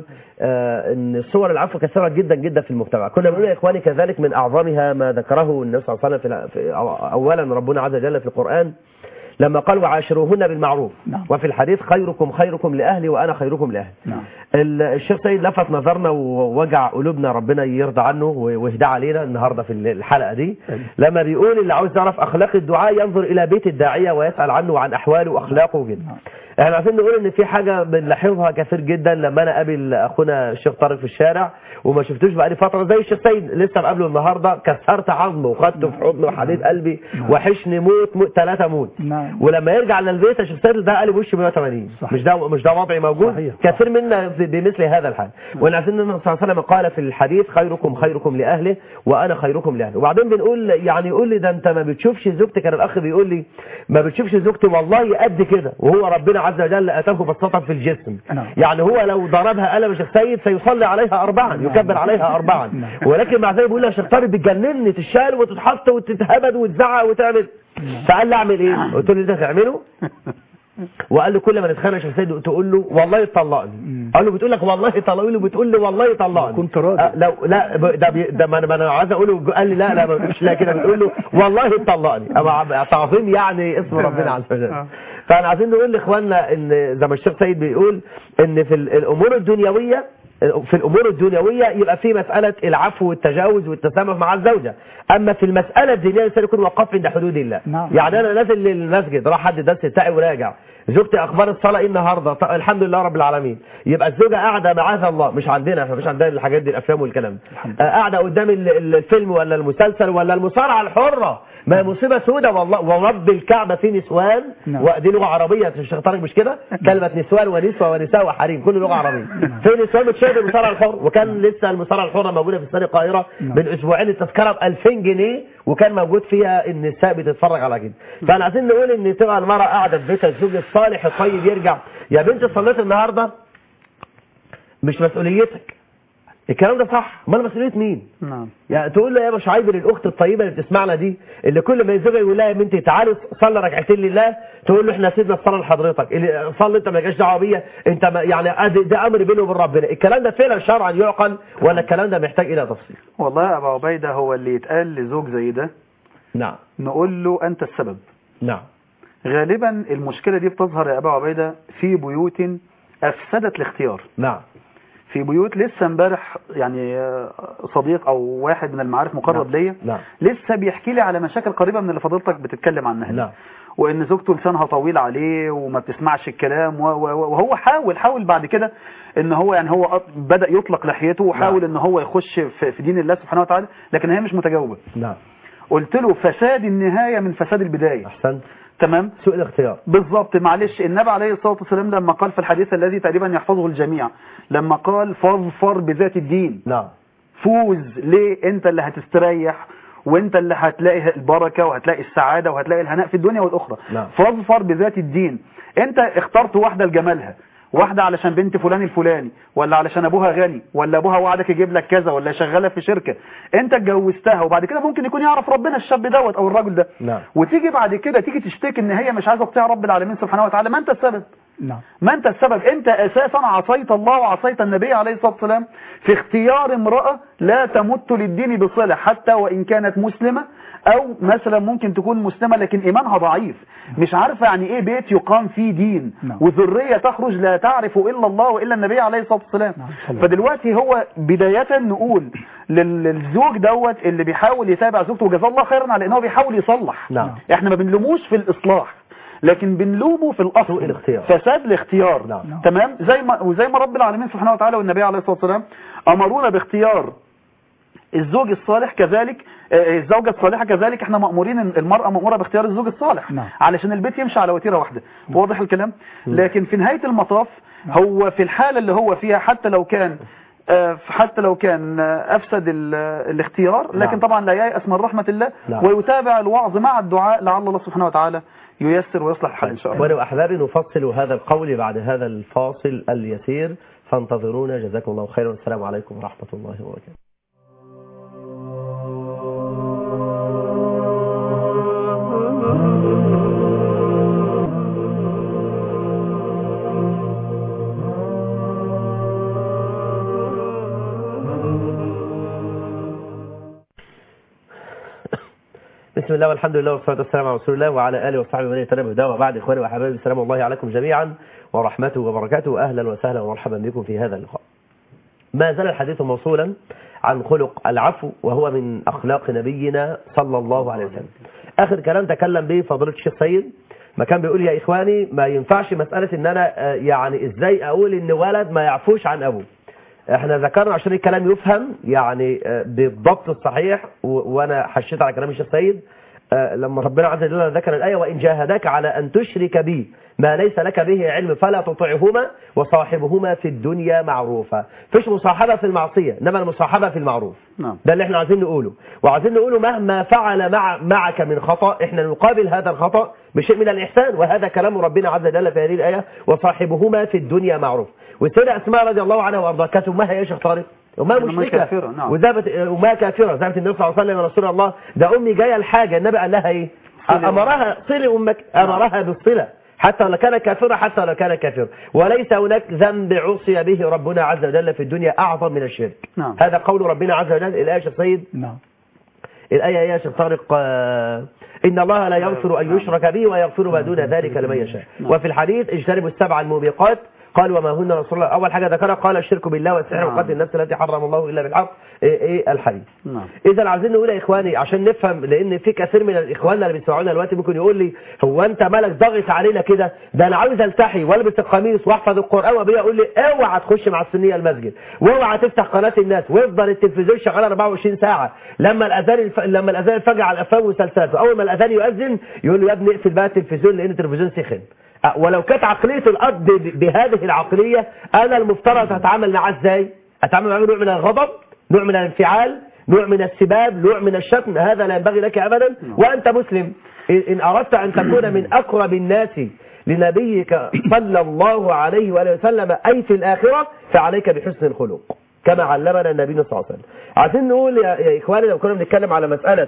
أن صور العفو كثيرة جدا جدا في المجتمع. كنا بنقول يا إخواني كذلك من أعظمها ما ذكره النبي صلى الله عليه وسلم في أولا ربنا عز وجل في القرآن لما قال وعاشروهن بالمعروف. نعم. وفي الحديث خيركم خيركم لأهلي وأنا خيركم لأهلي. نعم. الشيخ سيد لفت نظرنا ووجع قلوبنا ربنا يرضى عنه ويهدى علينا النهاردة في الحلقة دي لما بيقول اللي عاوز يعرف أخلاق الدعاء ينظر إلى بيت الداعية ويسأل عنه وعن أحواله وأخلاقه جدا. نعم. احنا عايزين نقول ان في حاجة بنلاحظها كثير جدا لما انا قابل اخونا الشيخ طارق في الشارع وما شفتوش بقالي فترة زي الشيخ سيد لسه قابله النهاردة كسرت عظمه وخدته في حضنه وحديد قلبي وحشني موت موت ثلاثة موت. نعم. ولما يرجع للبيت الشيخ سيد ده قلب وشه مية وثمانين. مش ده مش ده وضعي موجود. صحيح. كثير منا بمثل هذا الحال. وانا عايزين النبي صلى الله عليه وسلم قال في الحديث خيركم خيركم لاهله وانا خيركم لاهله. وبعدين بنقول يعني يقول لي ده انت ما بتشوفش زوجتي، كان الاخ بيقول لي ما بتشوفش زوجتي والله قد كده وهو ربنا عز وجل اتاه بسطة في الجسم. نعم. يعني هو لو ضربها قلم الشيخ سيد سيصلي عليها أربعا. نعم. يكبر عليها أربعا. نعم. ولكن مع ذلك بيقول لها الشيخ طارق بتجنني تشال وتتحط وتتهبد وتزعق وتعمل. نعم. فقال لي اعمل ايه؟ قلت له انت تعمله؟ وقال له كل ما نتخانق الشيخ سيد تقول له والله طلقني. قال له بتقول لك والله طلقني له بتقول له والله طلقني. كنت راضي. أه لو لا ده ده ما انا عايز اقوله قال لي لا لا مش لا كده بتقول له والله طلقني. اما تعظيم يعني اسم ربنا عز وجل. فانا عايزين نقول لاخواننا ان زي ما الشيخ سيد بيقول ان في الامور الدنيويه في الامور الدنيويه يبقى في مساله العفو والتجاوز والتسامح مع الزوجه، اما في المساله الدينيه الانسان يكون وقف عند حدود الله. نعم. يعني انا نازل للمسجد راح حد درس بتاعي وراجع زوجتي اخبار الصلاه ايه النهارده؟ طيب الحمد لله رب العالمين. يبقى الزوجه قاعده معاذ الله، مش عندنا احنا، مش عندنا الحاجات دي الافلام والكلام، قاعده قدام الفيلم ولا المسلسل ولا المصارعه الحره، ما هي مصيبه سوداء والله. ورب الكعبه في نسوان، ودي لغه عربيه الشيخ طارق مش كده؟ كلمه نسوان ونسوه ونساء وحريم كل لغه عربيه. في نسوان بتشاهد المصارعه الحره، وكان لسه المصارعه الحره موجوده في استاد القاهره من اسبوعين، التذكره ب ألفين جنيه، وكان موجود فيها النساء بتتفرج على كده. فاحنا عايزين نقول ان تبقى المراه قاعده في بيتها، الزوج الصالح الطيب يرجع، يا بنت صليت النهارده مش مسؤوليتك. الكلام ده صح، امال مسؤوليه مين؟ نعم. يعني تقول له يا ابو شعيب للاخت الطيبه اللي بتسمعنا دي، اللي كل ما يزوجها يقول لها يا بنتي تعالي صلي ركعتين لله، تقول له احنا سيبنا الصلاه لحضرتك، اللي صلي انت مالكش دعوه بيا، انت ما يعني ده امر بينه وبين ربنا. الكلام ده فعلا شرعا يعقل ولا الكلام ده محتاج الى تفصيل؟ والله يا ابو عبيده هو اللي يتقال لزوج زي ده نعم نقول له انت السبب. نعم. غالبا المشكله دي بتظهر يا ابو عبيده في بيوت افسدت الاختيار. نعم. في بيوت لسه امبارح يعني صديق او واحد من المعارف مقرب نعم. ليا نعم. لسه بيحكي لي على مشاكل قريبه من اللي فضيلتك بتتكلم عنها. نعم. وان زوجته لسانها طويل عليه وما بتسمعش الكلام، وهو حاول حاول بعد كده ان هو يعني هو بدا يطلق لحيته وحاول نعم. ان هو يخش في دين الله سبحانه وتعالى، لكن هي مش متجاوبه. نعم. قلت له فساد النهايه من فساد البدايه. احسنت. تمام. سوء الاختيار بالظبط. معلش النبي عليه الصلاة والسلام لما قال في الحديث الذي تقريبا يحفظه الجميع، لما قال فاظفر بذات الدين. نعم. فوز ليه؟ انت اللي هتستريح وانت اللي هتلاقي البركة وهتلاقي السعادة وهتلاقي الهناء في الدنيا والأخرى. نعم. فاظفر بذات الدين. انت اخترت واحدة لجمالها، واحدة علشان بنت فلان الفلاني، ولا علشان ابوها غني، ولا ابوها وعدك يجيب لك كذا، ولا شغالة في شركة، انت اتجوزتها وبعد كده ممكن يكون يعرف ربنا الشاب دوت او الراجل ده. نعم. وتيجي بعد كده تيجي تشتكي ان هي مش عايزه تطيع رب العالمين سبحانه وتعالى. ما انت السبب. نعم. ما انت السبب. انت اساسا عصيت الله وعصيت النبي عليه الصلاة والسلام في اختيار امرأة لا تمت للدين بصلة، حتى وان كانت مسلمة، او مثلا ممكن تكون مسلمة لكن ايمانها ضعيف، مش عارفة يعني ايه بيت يقام فيه دين، نعم. وذرية تخرج لا تعرف الا الله والا النبي عليه الصلاة والسلام. نعم. فدلوقتي هو بداية نقول للزوج دوت اللي بيحاول يتابع زوجته، وجزاه الله خيرا على انه بيحاول يصلح. نعم. احنا ما بنلوموش في الاصلاح، لكن بنلومه في الاصل، سوء الاختيار. فساد الاختيار. نعم. تمام. زي ما وزي ما رب العالمين سبحانه وتعالى والنبي عليه الصلاة والسلام امرونا باختيار الزوج الصالح، كذلك الزوجة الصالحة كذلك احنا مأمورين، المرأة مأمورة باختيار الزوج الصالح. نعم. علشان البيت يمشي على وتيرة واحدة. نعم. واضح الكلام؟ لكن في نهاية المطاف هو في الحالة اللي هو فيها حتى لو كان حتى لو كان أفسد الاختيار، لكن نعم. طبعا لا ييأس من رحمة الله. نعم. ويتابع الوعظ مع الدعاء لعل الله سبحانه وتعالى ييسر ويصلح الحال إن شاء الله. ولو أحبابي نفصل هذا القول بعد هذا الفاصل اليسير، فانتظرونا. جزاكم الله خيرا، والسلام عليكم ورحمة الله وبركاته. بسم الله والحمد لله والصلاة والسلام على رسول الله وعلى آله وصحبه ومن يتبع بهداه، وبعد إخواني وحبايبي السلام الله عليكم جميعا ورحمته وبركاته. أهلا وسهلا ومرحبا بكم في هذا اللقاء. ما زال الحديث موصولا عن خلق العفو، وهو من أخلاق نبينا صلى الله عليه وسلم. آخر كلام تكلم به فضيلة الشيخ سيد، ما كان بيقول يا إخواني ما ينفعش مسألة إن أنا يعني إزاي أقول إن ولد ما يعفوش عن أبوه. احنا ذكرنا عشان الكلام يفهم يعني بالضبط الصحيح، وانا حشيت على كلام الشيخ سيد لما ربنا عز وجل ذكر الآية وإن جاهداك على أن تشرك بي ما ليس لك به علم فلا تطعهما وصاحبهما في الدنيا معروفا. فيش مصاحبة في المعصية، إنما المصاحبة في المعروف. نعم. ده اللي احنا عايزين نقوله، وعايزين نقوله مهما فعل مع معك من خطأ احنا نقابل هذا الخطأ بشيء من الإحسان، وهذا كلام ربنا عز وجل في هذه الآية وصاحبهما في الدنيا معروف. والسيدة أسماء رضي الله عنها وأرضاها كانت أمها يا شيخ طارق، أمها مشركة، نعم. وذهبت أمها كافرة، ذهبت النبي صلى الله عليه وسلم يا رسول الله ده أمي جاية الحاجة، النبي قال لها إيه؟ أمرها صلي أمك، أمرها بالصلة حتى لو كان كافرا، حتى لو كان كافرا، وليس هناك ذنب عصي به ربنا عز وجل في الدنيا أعظم من الشرك. نعم. هذا قول ربنا عز وجل. الآية يا شيخ سيد. نعم. الآية يا شيخ طارق آه إن الله لا يغفر أن يشرك به ويغفر ما دون ذلك لمن يشاء. وفي الحديث اجتنبوا السبع الموبقات قال وما هن رسول الله. أول حاجة ذكرها قال الشرك بالله والسحر وقتل النفس التي حرم الله إلا بالحق. إيه, إيه الحديث. نعم. إذا عايزين نقول يا إخواني عشان نفهم، لأن في كثير من الإخواننا اللي بيسمعونا دلوقتي ممكن يقول لي هو أنت مالك ضاغط علينا كده؟ ده أنا عاوز ألتحي وألبس القميص وأحفظ القرآن، وأبويا يقول لي اوعى تخش مع السنية المسجد، واوعى تفتح قناة الناس، ويفضل التلفزيون شغال أربعة وعشرين ساعة. لما الأذان الف... لما الأذان الفجر على الأفلام والمسلسلات، وأول ما الأذان يؤذن يقول له يا ابني اقفل بقى التلفزيون لأن التلفزيون سخن. ولو كانت عقلية الأرض بهذه العقلية أنا المفترض أتعامل معاه إزاي؟ أتعامل معاه نوع من الغضب، نوع من الانفعال، نوع من السباب، نوع من الشتم. هذا لا ينبغي لك أبدا وأنت مسلم. إن أردت أن تكون من أقرب الناس لنبيك صلى الله عليه وآله وسلم أي في الآخرة فعليك بحسن الخلق كما علمنا النبي صلى الله عليه وسلم. عايزين نقول يا إخواني لو كنا بنتكلم على مسألة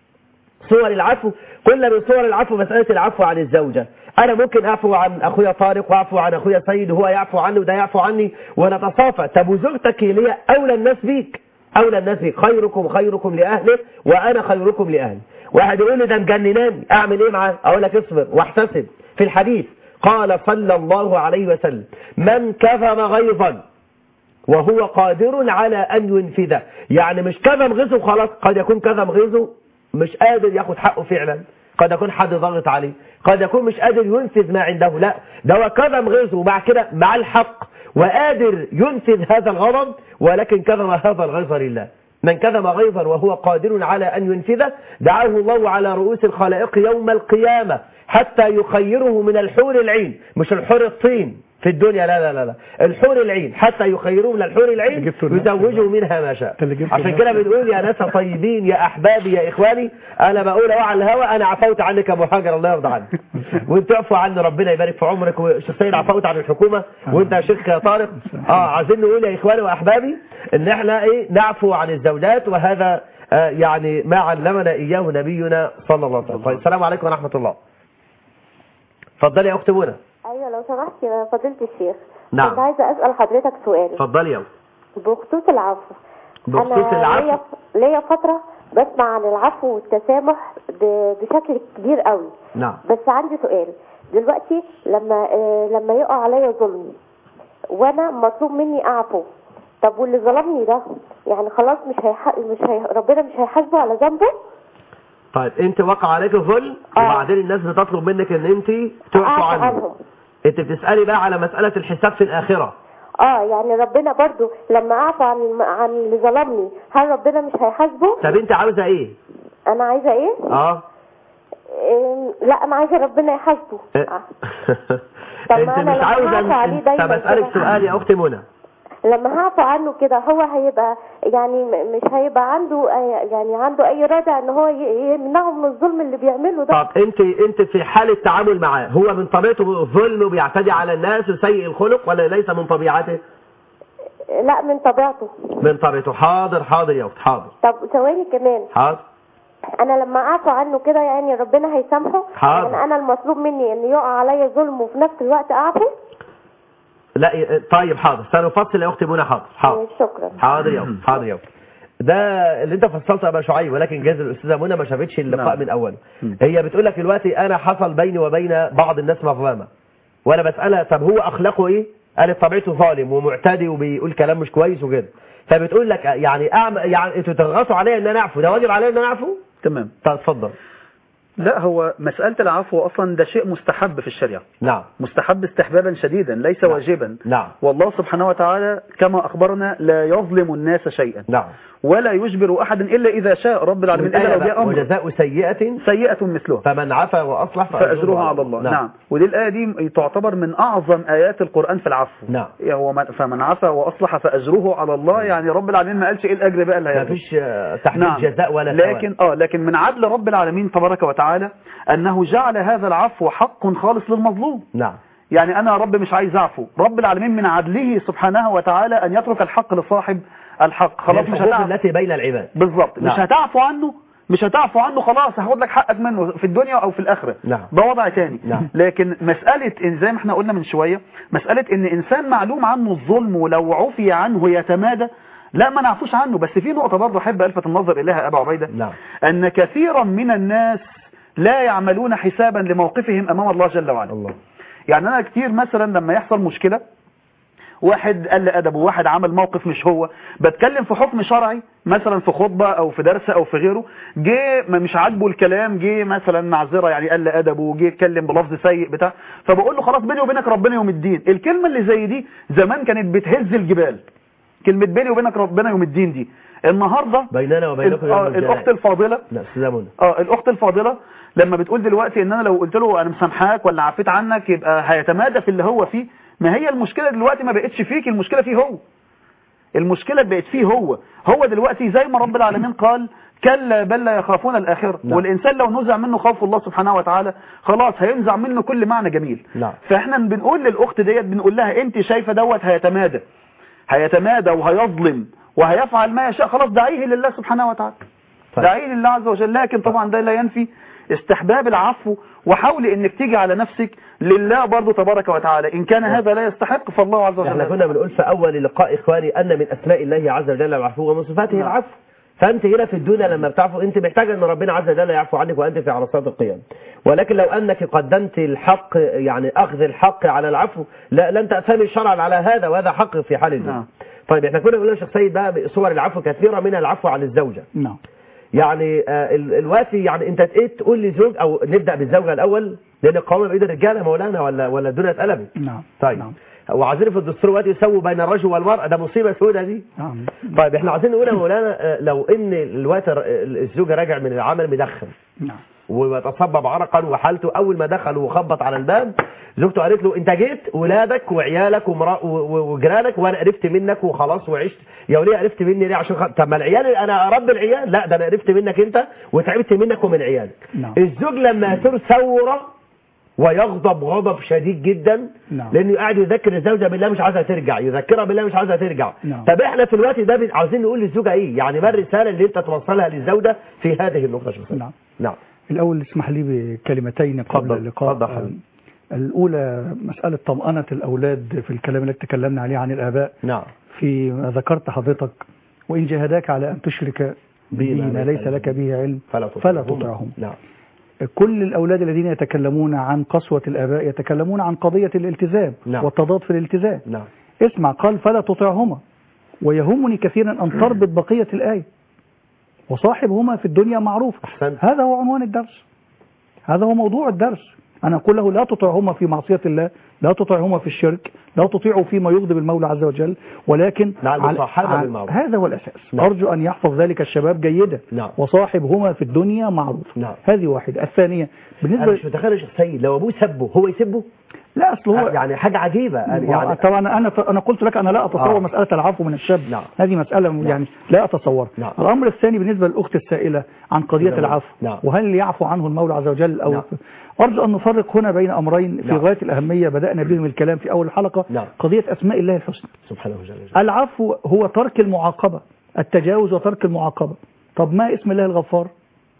صور العفو، كل من صور العفو مسألة العفو عن الزوجة. أنا ممكن أعفو عن أخويا طارق وأعفو عن أخويا سيد وهو يعفو عني وده يعفو عني ونتصافى. طب وزوجتك اللي هي أولى الناس بيك، أولى الناس بيك، خيركم خيركم لأهله وأنا خيركم لأهلي. واحد يقول لي ده مجنناني، أعمل إيه معاه؟ أقول لك اصبر واحتسب. في الحديث قال صلى الله عليه وسلم من كظم غيظا وهو قادر على أن ينفذه، يعني مش كظم غيظه خلاص، قد يكون كظم غيظه مش قادر ياخد حقه فعلا، قد يكون حد ضغط عليه، قد يكون مش قادر ينفذ ما عنده، لا ده هو كظم غيظه ومع كده مع الحق وقادر ينفذ هذا الغضب، ولكن كظم هذا الغيظ لله. من كظم غيظا وهو قادر على أن ينفذه دعاه الله على رؤوس الخلائق يوم القيامة حتى يخيره من الحور العين، مش الحور الطين في الدنيا، لا لا لا لا الحور العين، حتى يخيروه من الحور العين يزوجوا منها ما شاء. عشان كده بنقول يا ناس طيبين يا أحبابي يا إخواني، أنا بقول أهو على الهوى أنا عفوت عنك يا أبو حجر الله يرضى عنك وأنت عفوا عني ربنا يبارك في عمرك، والشيخ عفوت عن الحكومة وأنت يا شيخ يا طارق. اه عايزين نقول يا إخواني وأحبابي إن إحنا إيه نعفو عن الزوجات، وهذا آه يعني ما علمنا إياه نبينا صلى الله عليه وسلم. السلام عليكم ورحمة الله. اتفضلي يا أخت منى. ايوه لو سمحت يا فضيلة الشيخ. نعم. كنت عايزه اسال حضرتك سؤال. اتفضلي يا بخصوص العفو. بخصوص العفو ليا ليا فتره بسمع عن العفو والتسامح بشكل كبير قوي. نعم. بس عندي سؤال دلوقتي، لما آه لما يقع عليا ظلم وانا مطلوب مني اعفو، طب واللي ظلمني ده يعني خلاص مش هيح... مش هي... ربنا مش هيحاسبه على ذنبه؟ طيب انت وقع عليك ظلم وبعدين الناس بتطلب منك ان انت تعفو عنه، انت بتسألي بقى على مسألة الحساب في الآخرة. اه يعني ربنا برضو لما اعفو عن عن اللي ظلمني هل ربنا مش هيحاسبه؟ طب انت عاوزة ايه؟ انا عايزة ايه؟ اه إيه لا انا عايزة ربنا يحاسبه. اه. طب انت مش عاوزة. طب اسألك سؤال يا اختي منى، لما هعفو عنه كده هو هيبقى يعني مش هيبقى عنده يعني عنده اي رادع ان هو يمنعه من الظلم اللي بيعمله ده؟ طب انت انت في حالة تعامل معاه هو من طبيعته الظلم وبيعتدي على الناس وسيء الخلق ولا ليس من طبيعته؟ لا من طبيعته. من طبيعته. حاضر حاضر يا اخت حاضر. طب ثواني كمان. حاضر. انا لما اعفو عنه كده يعني ربنا هيسامحه؟ حاضر. يعني انا المطلوب مني ان يقع عليا ظلم وفي نفس الوقت اعفو؟ لا طيب حاضر سنفصل يا اختي منى. حاضر حاضر شكرا. حاضر يا اختي حاضر يا اختي. ده اللي انت فصلته يا ابو شعيب، ولكن جاز الاستاذه منى ما شافتش اللقاء نعم. من اوله. هي بتقول لك دلوقتي انا حصل بيني وبين بعض الناس مظلمه، وانا بسالها طب هو اخلاقه ايه؟ قالت طبيعته ظالم ومعتدي وبيقول كلام مش كويس وكده. فبتقول لك يعني أعم... يعني انتوا تضغطوا عليا ان انا اعفو، ده واجب عليا ان انا اعفو؟ تمام. طب اتفضل. لا هو مسألة العفو أصلا ده شيء مستحب في الشريعة. نعم. مستحب استحبابا شديدا ليس نعم. واجبا. نعم. والله سبحانه وتعالى كما أخبرنا لا يظلم الناس شيئا. نعم. ولا يجبر أحد إلا إذا شاء رب العالمين إلا لو جاء أمر. وجزاء سيئة سيئة مثلها فمن عفا وأصلح فأجرها على الله. نعم. نعم. ودي الآية دي تعتبر من أعظم آيات القرآن في العفو. نعم. هو فمن عفا وأصلح فأجره على الله. يعني رب العالمين ما قالش إيه الأجر بقى اللي هياخده. ما فيش تحديد نعم. جزاء ولا ثواب. لكن اه لكن من عدل رب العالمين تبارك وتعالى أنه جعل هذا العفو حق خالص للمظلوم. نعم. يعني أنا رب مش عايز أعفو، رب العالمين من عدله سبحانه وتعالى أن يترك الحق لصاحب الحق. خلاص مش هتعفو التي بين العباد. بالضبط. نعم. مش هتعفو عنه مش هتعفو عنه خلاص هاخد لك حقك منه في الدنيا أو في الآخرة. نعم. ده وضع تاني. نعم. لكن مسألة إن زي ما احنا قلنا من شوية، مسألة إن إنسان معلوم عنه الظلم ولو عفي عنه يتمادى، لا ما نعفوش عنه. بس في نقطة برضه أحب ألفت النظر إليها أبا عبيدة. نعم. أن كثيرا من الناس لا يعملون حسابا لموقفهم أمام الله جل وعلا. الله. يعني أنا كتير مثلا لما يحصل مشكلة واحد قل ادبه، واحد عمل موقف مش هو، بتكلم في حكم شرعي مثلا في خطبه او في درس او في غيره، جه مش عاجبه الكلام، جه مثلا معذره يعني قل ادبه، جه يتكلم بلفظ سيء بتاع، فبقول له خلاص بيني وبينك ربنا يوم الدين. الكلمه اللي زي دي زمان كانت بتهز الجبال، كلمه بيني وبينك ربنا يوم الدين دي. النهارده بيننا وبينكم اه الاخت الفاضله اه الاخت الفاضله لما بتقول دلوقتي ان انا لو قلت له انا مسامحاك ولا عفيت عنك يبقى هيتمادى في اللي هو فيه، ما هي المشكله دلوقتي ما بقتش فيك، المشكله فيه هو، المشكله بقت فيه هو. هو دلوقتي زي ما رب العالمين قال كلا بل لا يخافون الاخره، نعم. والانسان لو نزع منه خوف الله سبحانه وتعالى خلاص هينزع منه كل معنى جميل. نعم. فاحنا بنقول للاخت ديت بنقول لها انت شايفه دوت هيتمادى هيتمادى وهيظلم وهيفعل ما يشاء، خلاص دعيه لله سبحانه وتعالى، دعيه لله عز وجل. لكن طبعا ده لا ينفي استحباب العفو، وحاول انك تيجي على نفسك لله برضه تبارك وتعالى، ان كان هذا لا يستحق فالله عز وجل. احنا كنا بنقول في اول لقاء اخواني ان من اسماء الله عز وجل العفو ومن صفاته العفو. فانت هنا في الدنيا لما بتعفو انت محتاجه ان ربنا عز وجل يعفو عنك وانت في عرصات القيام. ولكن لو انك قدمت الحق يعني اخذ الحق على العفو لا لن تأثمي شرعا على هذا، وهذا حق في حال الدنيا. طيب احنا كنا بنقول يا شيخ سيد بقى صور العفو كثيره منها العفو عن الزوجه. نعم. يعني آه الوقتي يعني انت ايه تقول لي زوج او نبدا بالزوجه الاول لان القوامه بايد الرجاله مولانا ولا ولا الدنيا اتقلبت. نعم. طيب نعم. وعايزين في الدستور وقت يسووا بين الرجل والمراه، ده مصيبه سوداء دي. نعم. طيب احنا عايزين نقول يا مولانا آه لو ان الوقت الزوج راجع من العمل مدخن. نعم. وتصبب عرقا وحالته اول ما دخل وخبط على الباب زوجته قالت له انت جيت ولادك وعيالك وجيرانك وانا قرفت منك وخلاص وعشت. يا وليه قرفت مني ليه؟ عشان خ... طب ما العيال انا اربي العيال؟ لا ده انا قرفت منك انت وتعبت منك ومن عيالك. نعم. الزوج لما يثور ثوره ويغضب غضب شديد جدا نعم. لانه قاعد يذكر الزوجه بالله مش عايزها ترجع، يذكرها بالله مش عايزها ترجع. نعم. طب احنا في الوقت ده عاوزين نقول للزوجه ايه؟ يعني ما الرساله اللي انت توصلها للزوجه في هذه النقطه؟ نعم. نعم. الأول اسمح لي بكلمتين قبل اللقاء. الأولى مسألة طمأنة الأولاد في الكلام اللي تكلمنا عليه عن الآباء. نعم. في ذكرت حضرتك وإن جاهداك على أن تشرك بما ليس لك به علم فلا تطعهم. نعم. كل الأولاد الذين يتكلمون عن قسوة الآباء يتكلمون عن قضية الالتزام. نعم. والتضاد في الالتزام. نعم. اسمع قال فلا تطعهما، ويهمني كثيرا أن تربط بقية الآية وصاحبهما في الدنيا معروف. أحسن. هذا هو عنوان الدرس، هذا هو موضوع الدرس. أنا أقول له لا تطيعهما في معصية الله، لا تطيعهما في الشرك، لا تطيعوا فيما يغضب المولى عز وجل، ولكن على هذا هو الأساس. نعم. أرجو أن يحفظ ذلك الشباب جيدا. نعم. وصاحبهما في الدنيا معروف. نعم. هذه واحدة. الثانية بالنسبة أنا مش متخيل يا شيخ سيد لو أبوه سبه هو يسبه؟ لا أصل هو يعني حاجة عجيبة يعني. طبعا أنا أنا قلت لك أنا لا أتصور آه. مسألة العفو من الشاب. نعم. هذه مسألة نعم. يعني لا أتصور. نعم. الأمر الثاني بالنسبة للأخت السائلة عن قضية نعم. العفو. نعم. وهل يعفو عنه المولى عز وجل أو نعم. أرجو أن نفرق هنا بين أمرين في نعم. غاية الأهمية بدأنا بهم الكلام في أول الحلقة. نعم. قضية أسماء الله الحسنى سبحانه وتعالى. العفو هو ترك المعاقبة، التجاوز وترك المعاقبة. طب ما اسم الله الغفار؟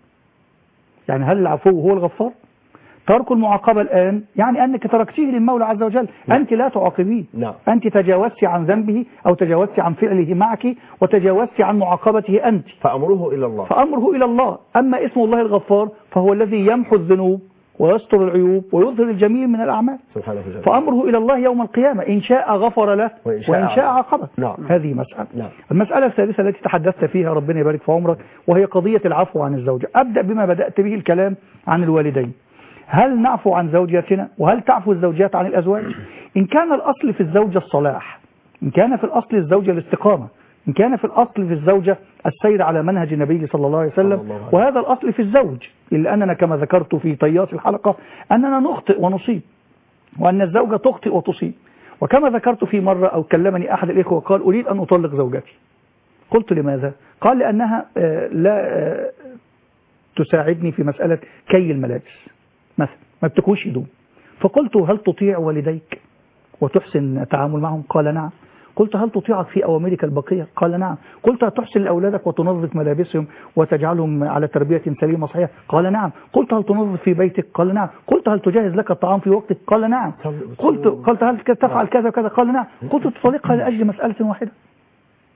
يعني هل العفو هو الغفار؟ ترك المعاقبة الآن يعني أنك تركتيه للمولى عز وجل. نعم. أنت لا تعاقبيه. نعم. أنت تجاوزت عن ذنبه أو تجاوزت عن فعله معك وتجاوزت عن معاقبته أنت. فأمره إلى الله. فأمره إلى الله. أما اسم الله الغفار فهو الذي يمحو الذنوب ويستر العيوب ويظهر الجميل من الأعمال. سبحانه وتعالى. فأمره إلى الله يوم القيامة إن شاء غفر له وإن شاء, وإن شاء عاقبه. نعم. هذه مسألة. نعم. المسألة الثالثة التي تحدثت فيها ربنا يبارك في عمرك وهي قضية العفو عن الزوجة. أبدأ بما بدأت به الكلام عن الوالدين. هل نعفو عن زوجاتنا وهل تعفو الزوجات عن الأزواج؟ إن كان الأصل في الزوجة الصلاح، إن كان في الأصل الزوجة الاستقامة، إن كان في الأصل في الزوجة السير على منهج النبي صلى الله عليه وسلم، الله عليه. وهذا الأصل في الزوج، إلا أننا كما ذكرت في طيات الحلقة أننا نخطئ ونصيب، وأن الزوجة تخطئ وتصيب. وكما ذكرت في مرة أو كلمني أحد الإخوة وقال أريد أن أطلق زوجتي. قلت لماذا؟ قال لأنها لا تساعدني في مسألة كي الملابس مثلا، ما بتكوش هدوم. فقلت هل تطيع والديك وتحسن التعامل معهم؟ قال نعم. قلت هل تطيعك في أوامرك البقية؟ قال نعم. قلت هل تحسن لأولادك وتنظف ملابسهم وتجعلهم على تربية سليمة صحيحة؟ قال نعم. قلت هل تنظف في بيتك؟ قال نعم. قلت هل تجهز لك الطعام في وقتك؟ قال نعم. قلت قلت هل تفعل كذا وكذا؟ قال نعم. قلت تطلقها لأجل مسألة واحدة.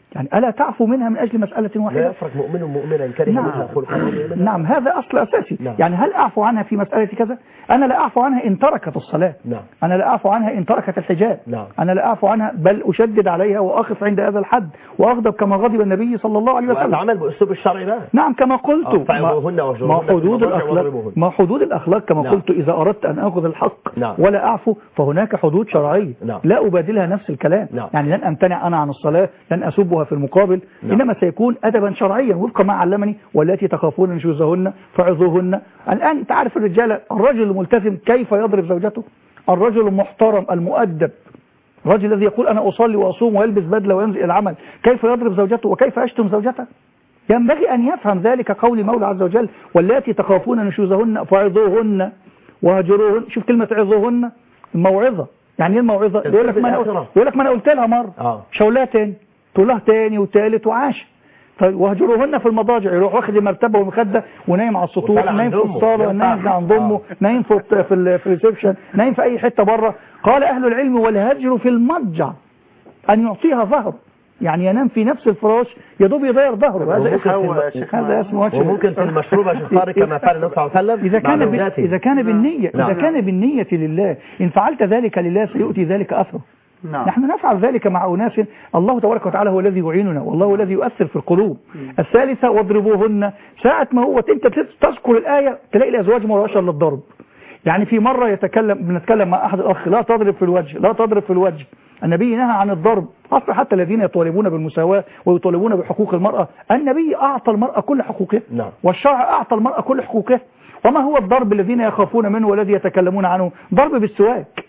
يعني ألا تعفو منها من أجل مسألة لا واحدة؟ يفرق مؤمن مؤمنا كره نعم. منها خلقا. نعم هذا أصل أساسي. نعم. يعني هل أعفو عنها في مسألة كذا؟ أنا لا أعفو عنها إن تركت الصلاة. نعم. أنا لا أعفو عنها إن تركت الحجاب. نعم. أنا لا أعفو عنها بل أشدد عليها وأقف عند هذا الحد وأغضب كما غضب النبي صلى الله عليه وسلم. وأتعامل بأسلوب الشرعي بقى. نعم كما قلت فعظوهن واهجروهن ما حدود في المضاجع الأخلاق واضربوهن. ما حدود الأخلاق كما نعم. قلت إذا أردت أن أخذ الحق نعم. ولا أعفو فهناك حدود شرعية. نعم. لا أبادلها نفس الكلام. نعم. يعني لن أمتنع أنا عن الصلاة لن أسبها في المقابل. نعم. إنما سيكون أدبا شرعيا وفق ما علمني والتي تخافون نشوزهن فعظوهن. الآن تعرف الرجال الرجل الملتزم كيف يضرب زوجته، الرجل المحترم المؤدب، الرجل الذي يقول أنا أصلي وأصوم ويلبس بدلة وينزل العمل كيف يضرب زوجته وكيف يشتم زوجته. ينبغي أن يفهم ذلك قول مولى عز وجل واللاتي تخافون نشوزهن فعظوهن وهجروهن. شوف كلمة عظوهن الموعظة. يعني ايه الموعظة؟ يقول لك ما أنا يقول لك ما أنا قلت لها مرة آه. مش هقول لها تاني، تقول لها تاني وتالت وعاشر. طيب وهجروهن في المضاجع، يروح واخد المرتبه والمخده ونايم على السطوح، نايم في الصاله، نايم عند امه، نايم في في الريسبشن، نايم في اي حته بره. قال اهل العلم والهجر في المضجع ان يعطيها ظهر، يعني ينام في نفس الفراش يا دوب يغير ظهره. هذا اسمه هذا اسمه وجه. وممكن في المشروب يا شيخ طارق كما فعل النبي صلى الله عليه وسلم اذا كان ب... اذا كان بالنية نعم. اذا كان بالنية لله ان فعلت ذلك لله سيؤتي ذلك اثره. نعم. نحن نفعل ذلك مع أناس الله تبارك وتعالى هو الذي يعيننا والله هو الذي يؤثر في القلوب. الثالثة واضربوهن. ساعة ما هو انت تذكر الآية تلاقي الأزواج مرشة للضرب. يعني في مرة يتكلم بنتكلم مع أحد الأخ لا تضرب في الوجه لا تضرب في الوجه. النبي نهى عن الضرب أصلا حتى الذين يطالبون بالمساواة ويطالبون بحقوق المرأة. النبي أعطى المرأة كل حقوقها. نعم. والشرع أعطى المرأة كل حقوقها. وما هو الضرب الذين يخافون منه والذي يتكلمون عنه؟ ضرب بالسواك.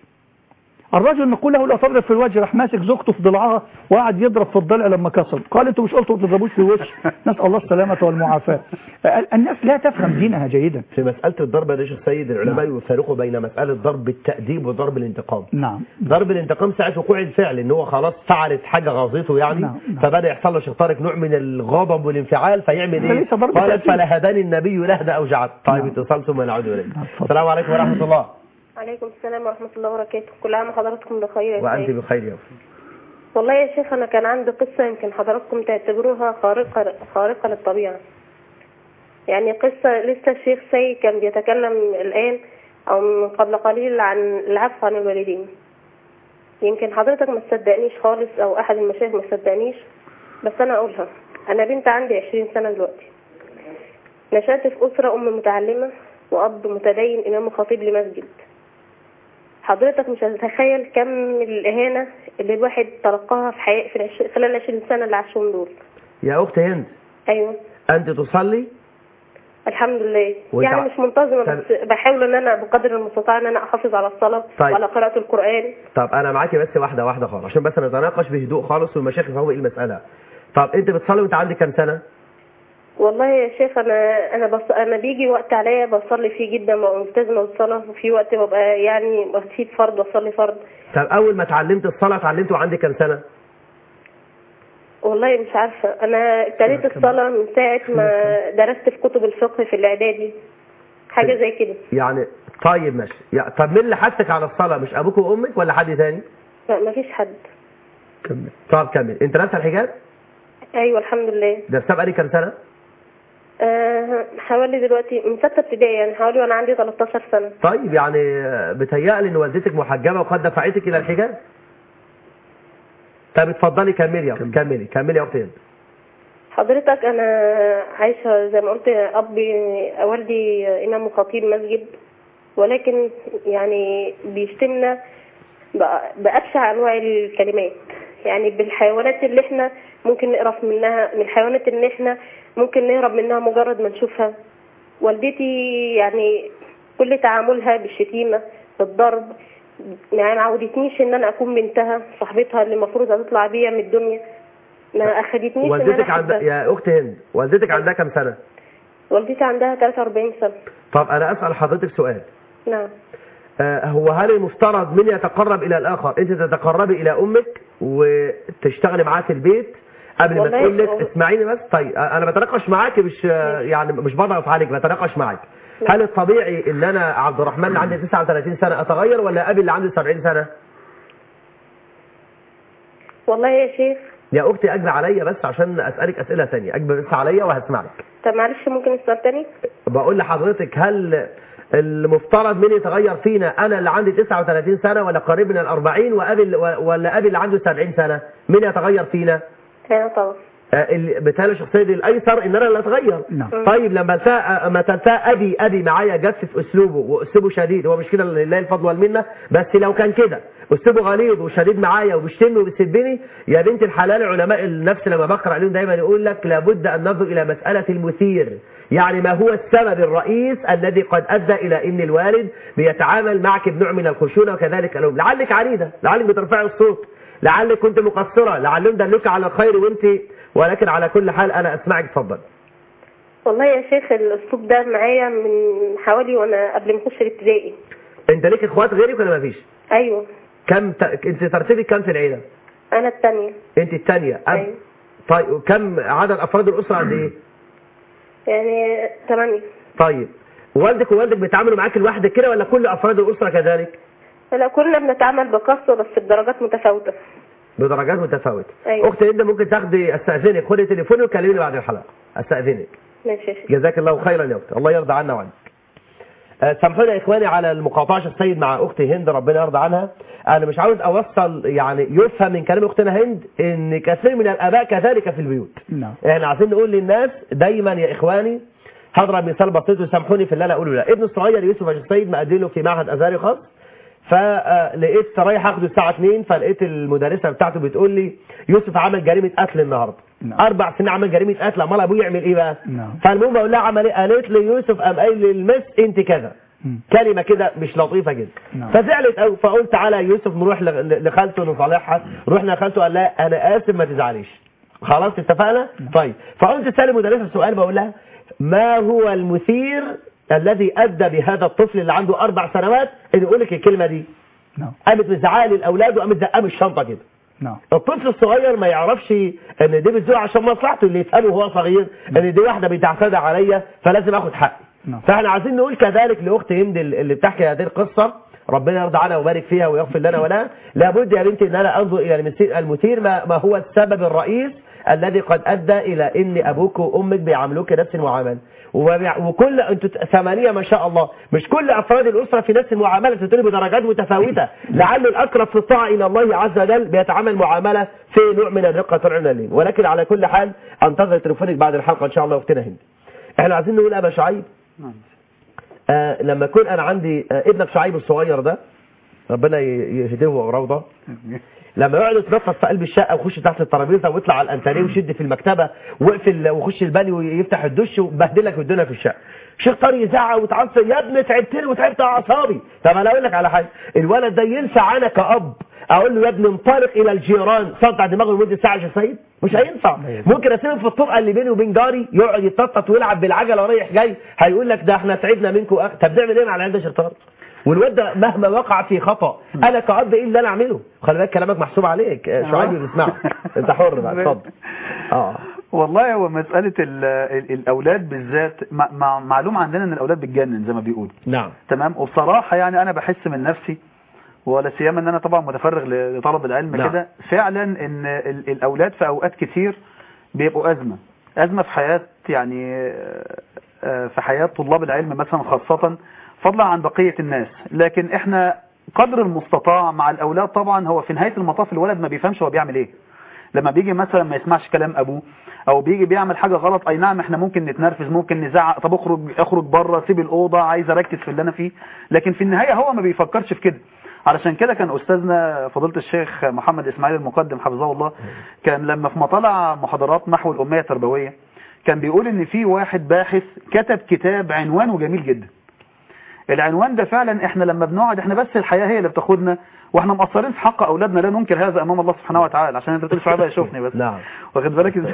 الرجل نقول له لا تضرب في الوجه، راح ماسك زوجته في ضلعها وقعد يضرب في الضلع لما كسر. قال انتوا مش قلتوا ما تضربوش في الوجه؟ نسال الله السلامه والمعافاه. الناس لا تفهم دينها جيدا. في مساله الضرب يا شيخ سيد العلماء نعم. يفرقوا بين مساله ضرب التاديب وضرب الانتقام. نعم. ضرب الانتقام ساعه وقوع الفعل ان هو خلاص فعلت حاجه غاظته يعني نعم. نعم. فبدا يحصل له شيخ طارق نوع من الغضب والانفعال فيعمل ايه؟ قالت فلهداني النبي لهدى اوجعت. طيب اتصال ثم نعود اليه. نعم. السلام عليكم ورحمه الله. عليكم السلام ورحمة الله وبركاته. كل عام وحضراتكم بخير يا وأنت بخير يا أخي. والله يا شيخ أنا كان عندي قصة يمكن حضراتكم تعتبروها خارقة خارقة للطبيعة. يعني قصة لسه الشيخ سيد كان بيتكلم الآن أو من قبل قليل عن العفو عن الوالدين. يمكن حضرتك ما تصدقنيش خالص أو أحد المشايخ ما تصدقنيش بس أنا أقولها. أنا بنت عندي عشرين سنة دلوقتي. نشأت في أسرة أم متعلمة وأب متدين إمام خطيب لمسجد. حضرتك مش هتتخيل كم الإهانة اللي الواحد تلقاها في حياة في العش... خلال العشرين سنة اللي عاشهم دول. يا أخت هند. أيوة. أنت تصلي؟ الحمد لله. يعني مش منتظمة طب... بس بحاول إن أنا بقدر المستطاع إن أنا أحافظ على الصلاة طيب. وعلى قراءة القرآن. طب أنا معاكي بس واحدة واحدة خالص عشان بس نتناقش بهدوء خالص والمشايخ يفهموا إيه المسألة. طب أنت بتصلي وأنت عندك كام سنة؟ والله يا شيخ انا انا بص... انا بيجي وقت عليا بصلي فيه جدا وملتزمه بالصلاه وفي وقت ببقى يعني بسيب فرض واصلي فرض. طب اول ما اتعلمت الصلاه اتعلمت وعندك كام سنه؟ والله مش عارفه انا ابتديت الصلاه من ساعه ما درست في كتب الفقه في الاعدادي حاجه زي كده. يعني طيب ماشي يعني طب مين اللي حثك على الصلاه مش ابوك وامك ولا حد ثاني؟ لا مفيش حد. كمل. طب كمل. انت لابسه الحجاب؟ ايوه الحمد لله. ده بقالي كام سنه؟ أه حوالي دلوقتي من ستة ابتدائي يعني حوالي وانا عندي ثلاثة عشر سنة. طيب يعني بتهيألي ان والدتك محجبة وقد دفعتك الى الحجاب. طب اتفضلي كملي يا كملي كملي يا اختي. حضرتك انا عايشة زي ما قلت ابي والدي امام وخطيب مسجد ولكن يعني بيشتمنا بأبشع انواع الكلمات يعني بالحيوانات اللي احنا ممكن نقرف منها من الحيوانات اللي احنا ممكن نهرب منها مجرد ما نشوفها. والدتي يعني كل تعاملها بالشتيمة بالضرب يعني ما عودتنيش ان انا اكون بنتها صاحبتها اللي المفروض هتطلع بيها من الدنيا ما اخدتنيش. والدتك عندها يا اخت هند والدتك عندها كام سنة؟ والدتي عندها ثلاثة وأربعين سنة. طب انا اسأل حضرتك سؤال. نعم. آه هو هل المفترض من يتقرب الى الاخر انت تتقربي الى امك وتشتغلي معاها في البيت قبل ما تقول لك اسمعيني بس. طيب انا بتناقش معاك مش يعني مش بضغط عليك بتناقش معاك. هل الطبيعي ان انا عبد الرحمن اللي عندي تسعة وثلاثين سنة اتغير ولا ابي اللي عندي سبعين سنة؟ والله يا شيخ يا اختي اجب عليا بس عشان اسالك اسئله ثانيه، اجب بس عليا وهسمعك. طب معلش ممكن السؤال تاني؟ بقول لحضرتك هل المفترض مين يتغير فينا، انا اللي عندي تسعة وثلاثين سنه ولا قريب من الأربعين وابي ولا ابي اللي عنده سبعين سنه؟ مين يتغير فينا؟ ايوه طبعا. اللي بالتالي شخصيتي الايسر ان انا اللي اتغير. نعم. طيب لما تلاقي ما تلاقي ابي ابي معايا جسف اسلوبه واسلوبه شديد، هو مش كده لله الفضل والمنه، بس لو كان كده اسلوبه غليظ وشديد معايا وبيشتمني وبيسبني، يا بنت الحلال علماء النفس لما بقرا عليهم دايما يقول لك لابد ان ننظر الى مساله المثير، يعني ما هو السبب الرئيس الذي قد ادى الى ان الوالد بيتعامل معك بنوع من الخشونه وكذلك الام، لعلك عنيده، لعلك بترفعي الصوت، لعلك كنت مقصره، لعلهم دلوك على الخير وانت، ولكن على كل حال انا اسمعك. اتفضل. والله يا شيخ الاسلوب ده معايا من حوالي وانا قبل ما اخش الابتدائي. انت ليك اخوات غيرك ولا ما فيش؟ ايوه. كم ت... انت ترتيبك كم في العيله؟ انا الثانيه. انت الثانيه؟ أب... ايوه. طيب كم عدد افراد الاسره قد ايه؟ يعني ثمانية. طيب والدك ووالدك بيتعاملوا معاك لوحدك كده ولا كل افراد الاسره كذلك؟ لا كلنا بنتعامل بقسوه بس بدرجات متفاوته. بدرجات متفاوته. أيوة. اختي انت ممكن تاخدي، استاذنك خدي تليفوني وكلميني بعد الحلقه، استاذنك. ماشي يا شيخ. جزاك الله خيرا يا اختي، الله يرضى عنا وعنك. أه سامحوني يا اخواني على المقاطعه السيد مع اختي هند ربنا يرضى عنها، انا مش عاوز اوصل يعني يفهم من كلام اختنا هند ان كثير من الاباء كذلك في البيوت. نعم. احنا عايزين نقول للناس دايما يا اخواني، هضرب مثال بسيط وسامحوني في اللي انا اقوله. لا ابن الصغير يوسف السيد مقدم له في معهد ازهري خاص، فلقيت رايح اخده الساعه اتنين، فلقيت المدرسه بتاعته بتقول لي يوسف عمل جريمه قتل النهارده. نعم. اربع سنين عمل جريمه قتل، امال ابوه يعمل ايه بقى؟ نعم. فالمهم بقول لها عمل ايه؟ قالت لي يوسف قام قايل للمس انت كذا. مم. كلمه كده مش لطيفه جدا. نعم. فزعلت قوي، فقلت تعالى يا يوسف نروح لخالته نصالحها، رحنا لخالته قال لها انا اسف ما تزعليش. خلاص اتفقنا؟ نعم. طيب فقلت اسال المدرسه سؤال بقول لها ما هو المثير الذي ادى بهذا الطفل اللي عنده اربع سنوات ان يقول لك الكلمه دي؟ نعم. قامت مزعقه للاولاد وقامت زقاه الشنطه كده. نعم. الطفل الصغير ما يعرفش ان دي بتزوق عشان مصلحته، اللي يفهمه وهو صغير ان دي واحده بتعتدى عليا فلازم اخد حقي. نعم. فاحنا عايزين نقول كذلك لاخت هند اللي بتحكي هذه القصه ربنا يرضى عنها ويبارك فيها ويغفر لنا ولها، لابد يا بنتي ان انا انظر الى المثير ما, ما هو السبب الرئيس الذي قد ادى الى ان ابوك وامك بيعاملوك نفس المعامله، وكل انتوا ثمانيه ما شاء الله، مش كل افراد الاسره في نفس المعامله، تتقال بدرجات متفاوته، لعل الاقرب في الطاعه الى الله عز وجل بيتعامل معامله في نوع من الرقه ترعن اللين. ولكن على كل حال انتظر تليفونك بعد الحلقه ان شاء الله اختنا هند. احنا عايزين نقول ابا شعيب آه لما يكون انا عندي آه ابنك شعيب الصغير ده ربنا يهديه ويروضه، لما يقعد يتنفس في قلب الشقه ويخش تحت الترابيزه ويطلع على الانتريه ويشد في المكتبه ويقفل ويخش البانيو ويفتح الدش وبهدلك الدنيا في الشقه، شيخ طارق يزعق ويتعصب يا ابني تعبتني وتعبت اعصابي. طب انا اقول لك على حاجه، الولد ده ينفع انا كاب اقول له يا ابني انطلق الى الجيران صدع دماغه لمده ساعه يا سيد؟ مش هينفع. ممكن اسيبه في الطرقه اللي بيني وبين جاري يقعد يتنطط ويلعب بالعجله ورايح جاي، هيقول لك ده احنا تعبنا منكم أخ... طب نعمل ايه على عند شيخ؟ والواد ده مهما وقع في خطا انا كأب ايه اللي انا اعمله؟ خلي بالك كلامك محسوب عليك شعيب بنسمعه، انت حر بقى اتفضل. اه والله هو مساله ال ال الاولاد بالذات مع معلوم عندنا ان الاولاد بتجنن زي ما بيقولوا. نعم تمام. وبصراحه يعني انا بحس من نفسي ولا سيما ان انا طبعا متفرغ لطلب العلم نعم. كده، فعلا ان ال الاولاد في اوقات كتير بيبقوا ازمه ازمه في حياه يعني في حياه طلاب العلم مثلا خاصه فضلا عن بقية الناس. لكن احنا قدر المستطاع مع الاولاد طبعا هو في نهاية المطاف الولد ما بيفهمش هو بيعمل ايه لما بيجي مثلا ما يسمعش كلام ابوه او بيجي بيعمل حاجة غلط. اي نعم احنا ممكن نتنرفز ممكن نزعق، طب اخرج اخرج بره سيب الاوضه عايز اركز في اللي انا فيه، لكن في النهاية هو ما بيفكرش في كده. علشان كده كان استاذنا فضيلة الشيخ محمد اسماعيل المقدم حفظه الله كان لما في مطالع محاضرات محو الامية التربوية كان بيقول ان في واحد باحث كتب كتاب عنوانه جميل جدا. العنوان ده فعلا احنا لما بنقعد احنا بس الحياة هي اللي بتاخدنا واحنا مقصرين في حق اولادنا، لا ننكر هذا امام الله سبحانه وتعالى عشان انت بتقول شعبه يشوفني بس. نعم. واخد بالك ازاي؟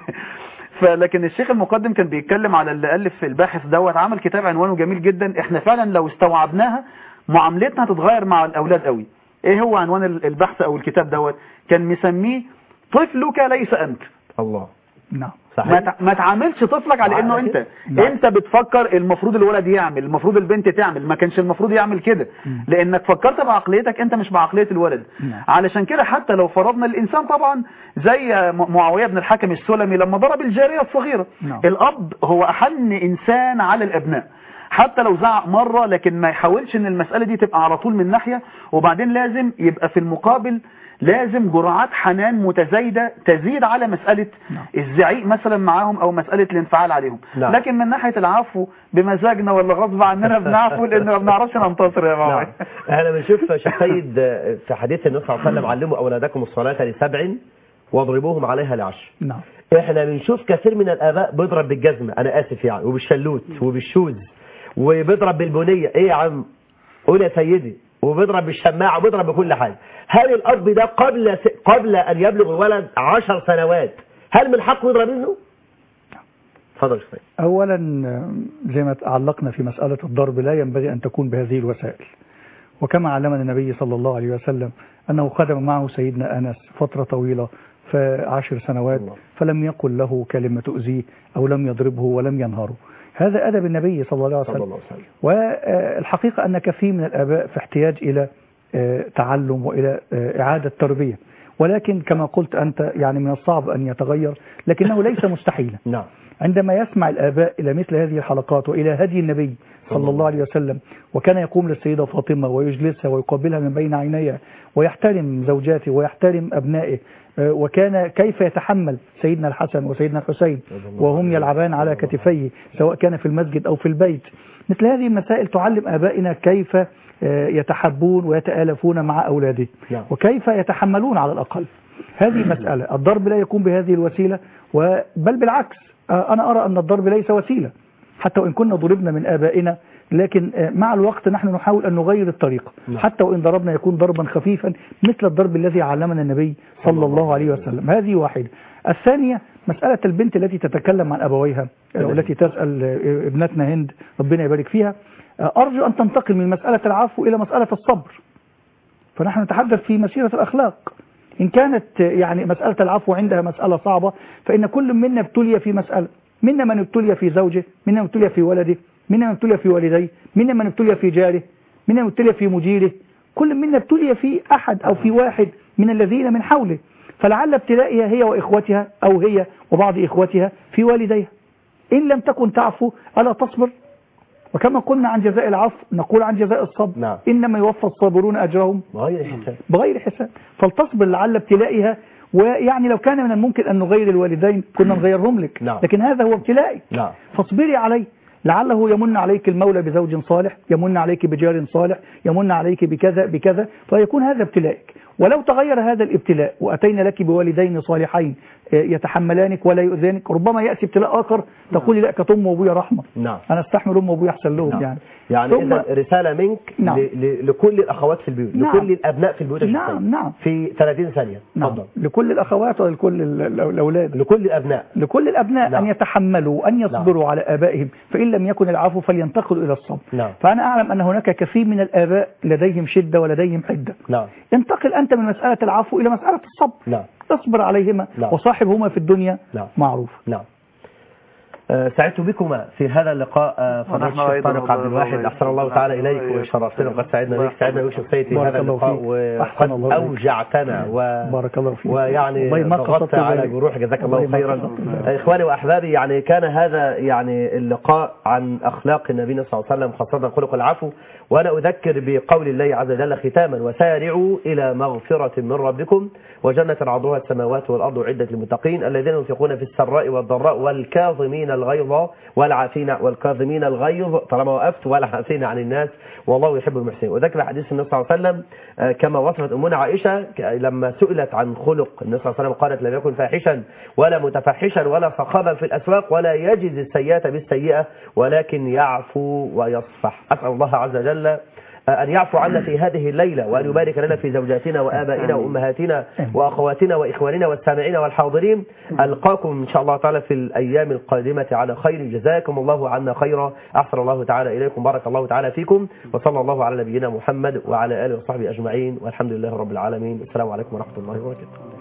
فلكن الشيخ المقدم كان بيتكلم على اللي الف في الباحث دوت عمل كتاب عنوانه جميل جدا، احنا فعلا لو استوعبناها معاملتنا هتتغير مع الاولاد قوي. ايه هو عنوان البحث او الكتاب دوت؟ كان مسميه طفلك ليس انت. الله. نعم. صحيح. ما تع- ما تعاملش طفلك على انه صحيح. انت نعم. انت بتفكر المفروض الولد يعمل، المفروض البنت تعمل، ما كانش المفروض يعمل كده، لانك فكرت بعقليتك انت مش بعقلية الولد. نعم. علشان كده حتى لو فرضنا الانسان طبعا زي م- معاوية بن الحكم السلمي لما ضرب الجارية الصغيرة، نعم. الاب هو احن انسان على الابناء، حتى لو زعق مرة لكن ما يحاولش ان المسألة دي تبقى على طول من ناحية، وبعدين لازم يبقى في المقابل لازم جرعات حنان متزايدة تزيد على مسألة نعم. الزعيق مثلا معاهم او مسألة الانفعال عليهم. نعم. لكن من ناحية العفو بمزاجنا ولا غصب عننا بنعفو لان ما بنعرفش ننتصر يا نعم. معاوية. احنا بنشوف شيخ سيد في حديث النبي صلى الله عليه وسلم علموا اولادكم الصلاة لسبع واضربوهم عليها لعشر. نعم. احنا بنشوف كثير من الاباء بيضرب بالجزمة، انا اسف يعني، وبالشلوت وبالشوز، وبيضرب بالبنية، ايه يا عم قول يا سيدي، وبيضرب بالشماعة وبيضرب بكل حاجة. هل الاب ده قبل س... قبل ان يبلغ الولد عشر سنوات هل من حقه يضرب ابنه؟ اتفضل يا شيخ سيد. أولا زي ما علقنا في مسألة الضرب لا ينبغي أن تكون بهذه الوسائل، وكما علمنا النبي صلى الله عليه وسلم أنه خدم معه سيدنا أنس فترة طويلة في عشر سنوات فلم يقل له كلمة تؤذيه أو لم يضربه ولم ينهره. هذا أدب النبي صلى الله عليه صلى الله وسلم. عليه وسلم. والحقيقة أن كثير من الآباء في احتياج إلى آه، تعلم وإلى آه، إعادة تربية، ولكن كما قلت أنت يعني من الصعب أن يتغير، لكنه ليس مستحيلا. نعم. عندما يسمع الآباء إلى مثل هذه الحلقات وإلى هدي النبي صلى الله عليه وسلم، وكان يقوم للسيدة فاطمة ويجلسها ويقبلها من بين عينيها ويحترم زوجاته ويحترم أبنائه، آه، وكان كيف يتحمل سيدنا الحسن وسيدنا الحسين وهم يلعبان على كتفيه سواء كان في المسجد أو في البيت. مثل هذه المسائل تعلم آبائنا كيف آه، يتحبون ويتآلفون مع أولاده، نعم. وكيف يتحملون على الأقل. هذه مسألة. الضرب لا يكون بهذه الوسيلة، بل بالعكس آه، أنا أرى أن الضرب ليس وسيلة، حتى وإن كنا ضربنا من آبائنا، لكن آه، مع الوقت نحن نحاول أن نغير الطريقة، نعم. حتى وإن ضربنا يكون ضربا خفيفا مثل الضرب الذي علمنا النبي صلى الله عليه وسلم. هذه واحدة. الثانية مسألة البنت التي تتكلم عن أبويها آه، والتي تسأل آه، ابنتنا هند ربنا يبارك فيها، آه، أرجو أن تنتقل من مسألة العفو إلى مسألة الصبر. فنحن نتحدث في مسيرة الأخلاق. إن كانت يعني مسألة العفو عندها مسألة صعبة، فإن كل منا ابتلي في مسألة، منا من ابتلي في زوجه، منا من ابتلي في ولده، منا من ابتلي في والديه، منا من ابتلي في جاره، منا من ابتلي في مديره، كل منا ابتلي في أحد أو في واحد من الذين من حوله، فلعل ابتلائها هي وإخوتها أو هي وبعض إخوتها في والديها. إن لم تكن تعفو ألا تصبر؟ وكما قلنا عن جزاء العفو نقول عن جزاء الصبر. نعم. إنما يوفى الصابرون أجرهم بغير حساب. بغير حساب. فلتصبر لعل ابتلائها، ويعني لو كان من الممكن أن نغير الوالدين كنا نغيرهم لك، نعم. لكن هذا هو ابتلائي. نعم. فاصبري عليه، لعله يمن عليك المولى بزوج صالح، يمن عليك بجار صالح، يمن عليك بكذا بكذا، فيكون هذا ابتلائك. ولو تغير هذا الابتلاء وأتينا لك بوالدين صالحين يتحملانك ولا يؤذانك، ربما يأتي ابتلاء آخر تقولي لا كانت أم وأبويا رحمة، نعم. أنا استحمل أم وأبويا أحسن لهم. نعم. يعني يعني ثم- إذا رسالة منك نعم. ل... ل... لكل الأخوات في البيوت، نعم. لكل الأبناء في البيوت نعم، الشخصية. نعم. في ثلاثين ثانية. نعم. تفضل. لكل الأخوات ولكل ال- ال- الأولاد، لكل الأبناء. لكل الأبناء نعم. أن يتحملوا، أن يصبروا على آبائهم، فإن لم يكن العفو فلينتقلوا إلى الصبر. نعم. فأنا أعلم أن هناك كثير من الآباء لديهم شدة ولديهم حدة. نعم. انتقل أنت من مسألة العفو إلى مسألة الصبر. نعم. اصبر عليهما، نعم. وصاحبهما في الدنيا نعم. معروف. نعم. آه، سعدت بكما في هذا اللقاء آه، فضيلة ونحن الشيخ أيضا طارق عبد الواحد، والله أحسن الله تعالى الله إليك يحفظك. وشرفتنا وقد سعدنا بك، سعدنا بك شيخ سيد في بارك هذا الله اللقاء فيك. أحسن وقد الله إليك. أوجعتنا و... بارك الله فيك. ويعني والله ما ضغطت قصدت على ذلك. جروح، جزاك والله الله ما خيرا. قصدت ذلك. آه، إخواني وأحبابي، يعني كان هذا يعني اللقاء عن أخلاق النبي صلى الله عليه وسلم، خاصة خلق العفو. وأنا أذكر بقول الله عز وجل ختاما: وسارعوا إلى مغفرة من ربكم وجنة عرضها السماوات والأرض عدة للمتقين الذين ينفقون في السراء والضراء والكاظمين الغيظ والعافين والكاظمين الغيظ، طالما وقفت، والعافين عن الناس والله يحب المحسنين. وذكر حديث النبي صلى الله عليه وسلم آه، كما وصفت أمنا عائشة لما سئلت عن خلق النبي صلى الله عليه وسلم قالت: لم يكن فاحشا ولا متفحشا ولا صخبا في الأسواق ولا يجز السيئة بالسيئة ولكن يعفو ويصفح. أسأل الله عز وجل أن يعفو عنا في هذه الليلة، وأن يبارك لنا في زوجاتنا وآبائنا وأمهاتنا وأخواتنا وإخواننا والسامعين والحاضرين. ألقاكم إن شاء الله تعالى في الأيام القادمة على خير. جزاكم الله عنا خيرا، أحسن الله تعالى إليكم، بارك الله تعالى فيكم، وصلى الله على نبينا محمد وعلى آله وصحبه أجمعين، والحمد لله رب العالمين. السلام عليكم ورحمة الله وبركاته.